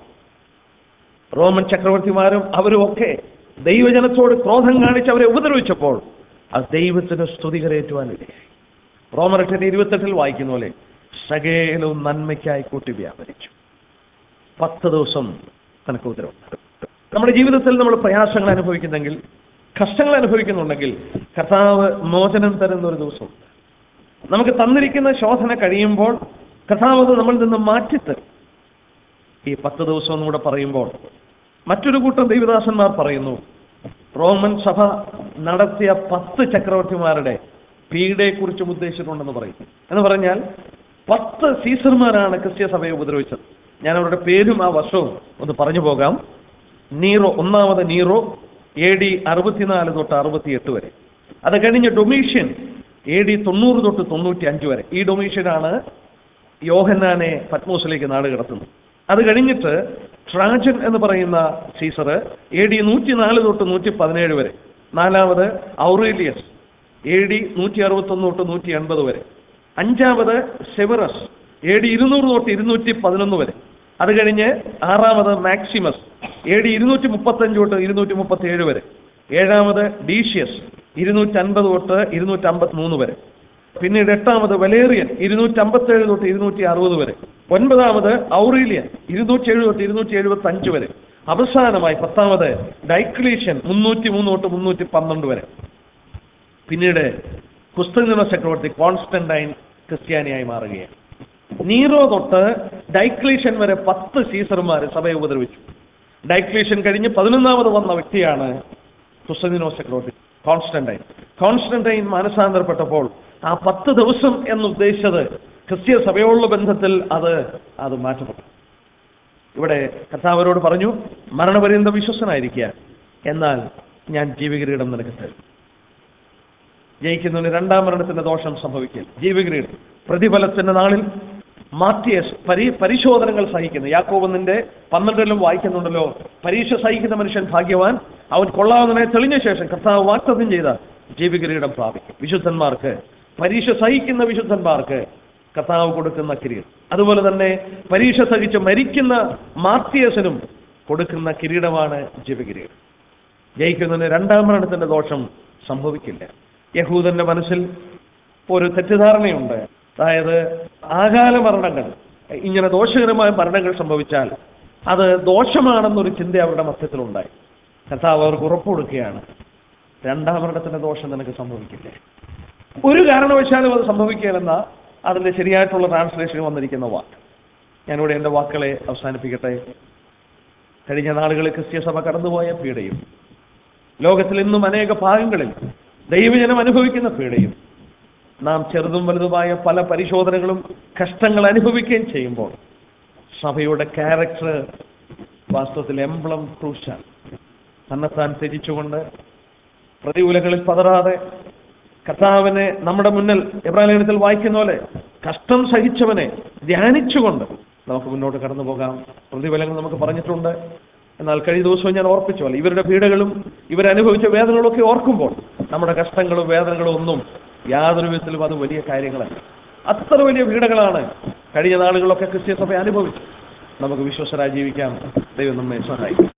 റോമൻ ചക്രവർത്തിമാരും അവരും ഒക്കെ ദൈവജനത്തോട് ക്രോധം കാണിച്ച് അവരെ ഉപദ്രവിച്ചപ്പോൾ അത് ദൈവത്തിന് സ്തുതി കരയേറ്റുവാനിടയായി. റോമർ എട്ടിന്റെ ഇരുപത്തെട്ടിൽ വായിക്കുന്ന പോലെ സകലവും നന്മയ്ക്കായി കൂട്ടി വ്യാപരിച്ചു. പത്ത് ദിവസം തനക്ക് ഉപദ്രവം. നമ്മുടെ ജീവിതത്തിൽ നമ്മൾ പ്രയാസങ്ങൾ അനുഭവിക്കുന്നെങ്കിൽ, കഷ്ടങ്ങൾ അനുഭവിക്കുന്നുണ്ടെങ്കിൽ, കർത്താവ് മോചനം തരുന്ന ഒരു ദിവസം നമുക്ക് തന്നിരിക്കുന്ന ശോധന കഴിയുമ്പോൾ കർത്താവ് നമ്മളിൽ നിന്ന് മാറ്റിത്തരും. ഈ പത്ത് ദിവസം എന്നുകൂടെ പറയുമ്പോൾ മറ്റൊരു കൂട്ടം ദൈവദാസന്മാർ പറയുന്നു, റോമൻ സഭ നടത്തിയ പത്ത് ചക്രവർത്തിമാരുടെ പീഡയെക്കുറിച്ചും ഉദ്ദേശിച്ചിട്ടുണ്ടെന്ന് പറയും. എന്ന് പറഞ്ഞാൽ പത്ത് സീസർമാരാണ് ക്രിസ്ത്യ സഭയെ ഉപദ്രവിച്ചത്. ഞാൻ അവരുടെ പേരും ആ വർഷവും ഒന്ന് പറഞ്ഞു പോകാം. നീറോ, ഒന്നാമത് നീറോ, എ ഡി അറുപത്തിനാല് തൊട്ട് അറുപത്തിയെട്ട് വരെ. അത് കഴിഞ്ഞ് ഡൊമീഷ്യൻ എ ഡി തൊണ്ണൂറ് തൊട്ട് തൊണ്ണൂറ്റി അഞ്ച് വരെ. ഈ ഡൊമീഷ്യനാണ് യോഹന്നാനെ പത്മോസിലേക്ക് നാട് കടത്തുന്നത്. അത് കഴിഞ്ഞിട്ട് ട്രാജൻ എന്ന് പറയുന്ന സീസർ എ ഡി നൂറ്റി നാല് തൊട്ട് നൂറ്റി പതിനേഴ് വരെ. നാലാമത് ഔറേലിയസ് എ ഡി നൂറ്റി അറുപത്തൊന്ന് തൊട്ട് നൂറ്റി എൺപത് വരെ. അഞ്ചാമത് സെവറസ് എ ഡി ഇരുന്നൂറ് തൊട്ട് ഇരുന്നൂറ്റി പതിനൊന്ന് വരെ. അത് കഴിഞ്ഞ് ആറാമത് മാക്സിമസ് എ ഡി ഇരുന്നൂറ്റി മുപ്പത്തഞ്ച് തൊട്ട് ഇരുന്നൂറ്റി മുപ്പത്തി ഏഴ് വരെ. ഏഴാമത് ഡീഷ്യസ് ഇരുന്നൂറ്റി അൻപത് തൊട്ട് ഇരുന്നൂറ്റി അമ്പത്തി മൂന്ന് വരെ. പിന്നീട് എട്ടാമത് വലേറിയൻ ഇരുന്നൂറ്റി അമ്പത്തി ഏഴ് തൊട്ട് ഇരുന്നൂറ്റി അറുപത് വരെ. ഒൻപതാമത് ഔറീലിയൻ ഇരുന്നൂറ്റി ഏഴ് തൊട്ട് ഇരുന്നൂറ്റി എഴുപത്തി അഞ്ച് വരെ. അവസാനമായി പത്താമത് ഡൈക്ലീഷ്യൻ മുന്നൂറ്റി മൂന്ന് തൊട്ട് മുന്നൂറ്റി പന്ത്രണ്ട് വരെ. പിന്നീട് കുസ്തന്തീനോസ് ചക്രവർത്തി കോൺസ്റ്റന്റൈൻ ക്രിസ്ത്യാനിയായി മാറുകയാണ്. നീറോ തൊട്ട് ഡൈക്ലീഷ്യൻ വരെ പത്ത് സീസർമാർ സഭയെ ഉപദ്രവിച്ചു. ഡൈക്ലീഷ്യൻ കഴിഞ്ഞ് പതിനൊന്നാമത് വന്ന വ്യക്തിയാണ് കുസ്തന്തീനോസ് ചക്രവർത്തി കോൺസ്റ്റന്റൈൻ. കോൺസ്റ്റന്റൈൻ മാനസാന്തരപ്പെട്ടപ്പോൾ ആ പത്ത് ദിവസം എന്നുദ്ദേശിച്ചത് ക്രിസ്ത്യ സഭയോടുള്ള ബന്ധത്തിൽ അത് അത് മാറ്റപ്പെട്ടു. ഇവിടെ കർത്താവരോട് പറഞ്ഞു, മരണപര്യന്തം വിശ്വസ്തനായിരിക്കുക, എന്നാൽ ഞാൻ ജീവകിരീടം നിനക്ക് തരും. ജയിക്കുന്നതിന് രണ്ടാം മരണത്തിന്റെ ദോഷം സംഭവിക്കില്ല. ജീവകിരീടം പ്രതിഫലത്തിന്റെ നാളിൽ മാർട്ടിയസ് പരി പരിശോധനകൾ സഹിക്കുന്നു. യാക്കോബിന്റെ പന്ത്രണ്ടിലും വായിക്കുന്നുണ്ടല്ലോ, പരീക്ഷ സഹിക്കുന്ന മനുഷ്യൻ ഭാഗ്യവാൻ, അവൻ കൊള്ളാവുന്നതിനെ തെളിഞ്ഞ ശേഷം കർത്താവ് വാഗ്ദത്തം ചെയ്ത ജീവകിരീടം പ്രാപിക്കും. വിശുദ്ധന്മാർക്ക്, പരീക്ഷ സഹിക്കുന്ന വിശുദ്ധന്മാർക്ക് കർത്താവ് കൊടുക്കുന്ന കിരീടം. അതുപോലെ തന്നെ പരീക്ഷ സഹിച്ച് മരിക്കുന്ന മാർട്ടിയസിനും കൊടുക്കുന്ന കിരീടമാണ് ജീവകിരീടം. ജയിക്കുന്നതിന് രണ്ടാം മരണത്തിന്റെ ദോഷം സംഭവിക്കില്ല. യഹൂദന്റെ മനസ്സിൽ ഒരു തെറ്റിദ്ധാരണയുണ്ട്. അതായത് ആകാല മരണങ്ങൾ, ഇങ്ങനെ ദോഷകരമായ മരണങ്ങൾ സംഭവിച്ചാൽ അത് ദോഷമാണെന്നൊരു ചിന്ത അവരുടെ മധ്യത്തിലുണ്ടായി. കർത്താവ് അവർക്ക് ഉറപ്പ് കൊടുക്കുകയാണ്, രണ്ടാം മരണത്തിന്റെ ദോഷം നിനക്ക് സംഭവിക്കില്ല. ഒരു കാരണവശാലും അത് സംഭവിക്കുകയെന്ന അതിന്റെ ശരിയായിട്ടുള്ള ട്രാൻസ്ലേഷനിൽ വന്നിരിക്കുന്ന വാക്ക്. ഞാനിവിടെ എൻ്റെ വാക്കുകളെ അവസാനിപ്പിക്കട്ടെ. കഴിഞ്ഞ നാളുകളിൽ ക്രിസ്തീയ സഭ കടന്നുപോയ പീഡയും ലോകത്തിൽ ഇന്നും അനേക ഭാഗങ്ങളിൽ ദൈവജനം അനുഭവിക്കുന്ന പീഡയും നാം ചെറുതും വലുതുമായ പല പരിശോധനകളും കഷ്ടങ്ങൾ അനുഭവിക്കുകയും ചെയ്യുമ്പോൾ സഭയുടെ ക്യാരക്ടർ വാസ്തവത്തിൽ എംബ്ലം ക്രൂശാണ്. തന്നെത്താൻ ത്യജിച്ചുകൊണ്ട് പ്രതികൂലങ്ങളിൽ പതറാതെ കർത്താവിനെ നമ്മുടെ മുന്നിൽ എബ്രായലേഖനത്തിൽ വായിക്കുന്ന പോലെ കഷ്ടം സഹിച്ചവനെ ധ്യാനിച്ചുകൊണ്ട് നമുക്ക് മുന്നോട്ട് കടന്നു പോകാം. പ്രതിഫലങ്ങൾ നമുക്ക് പറഞ്ഞിട്ടുണ്ട്. എന്നാൽ കഴിഞ്ഞ ദിവസവും ഞാൻ ഓർപ്പിച്ചു പോലെ ഇവരുടെ പീഡകളും ഇവരനുഭവിച്ച വേദനകളും ഒക്കെ ഓർക്കുമ്പോൾ നമ്മുടെ കഷ്ടങ്ങളും വേദനകളും ഒന്നും യാതൊരു വിധത്തിലും അത് വലിയ കാര്യങ്ങളല്ല. അത്ര വലിയ പീഡകളാണ് കഴിഞ്ഞ നാളുകളൊക്കെ ക്രിസ്തീയ സഭ അനുഭവിച്ചു. നമുക്ക് വിശ്വസ്തരായി ജീവിക്കാം. ദൈവം നമ്മെ സഹായിക്കും.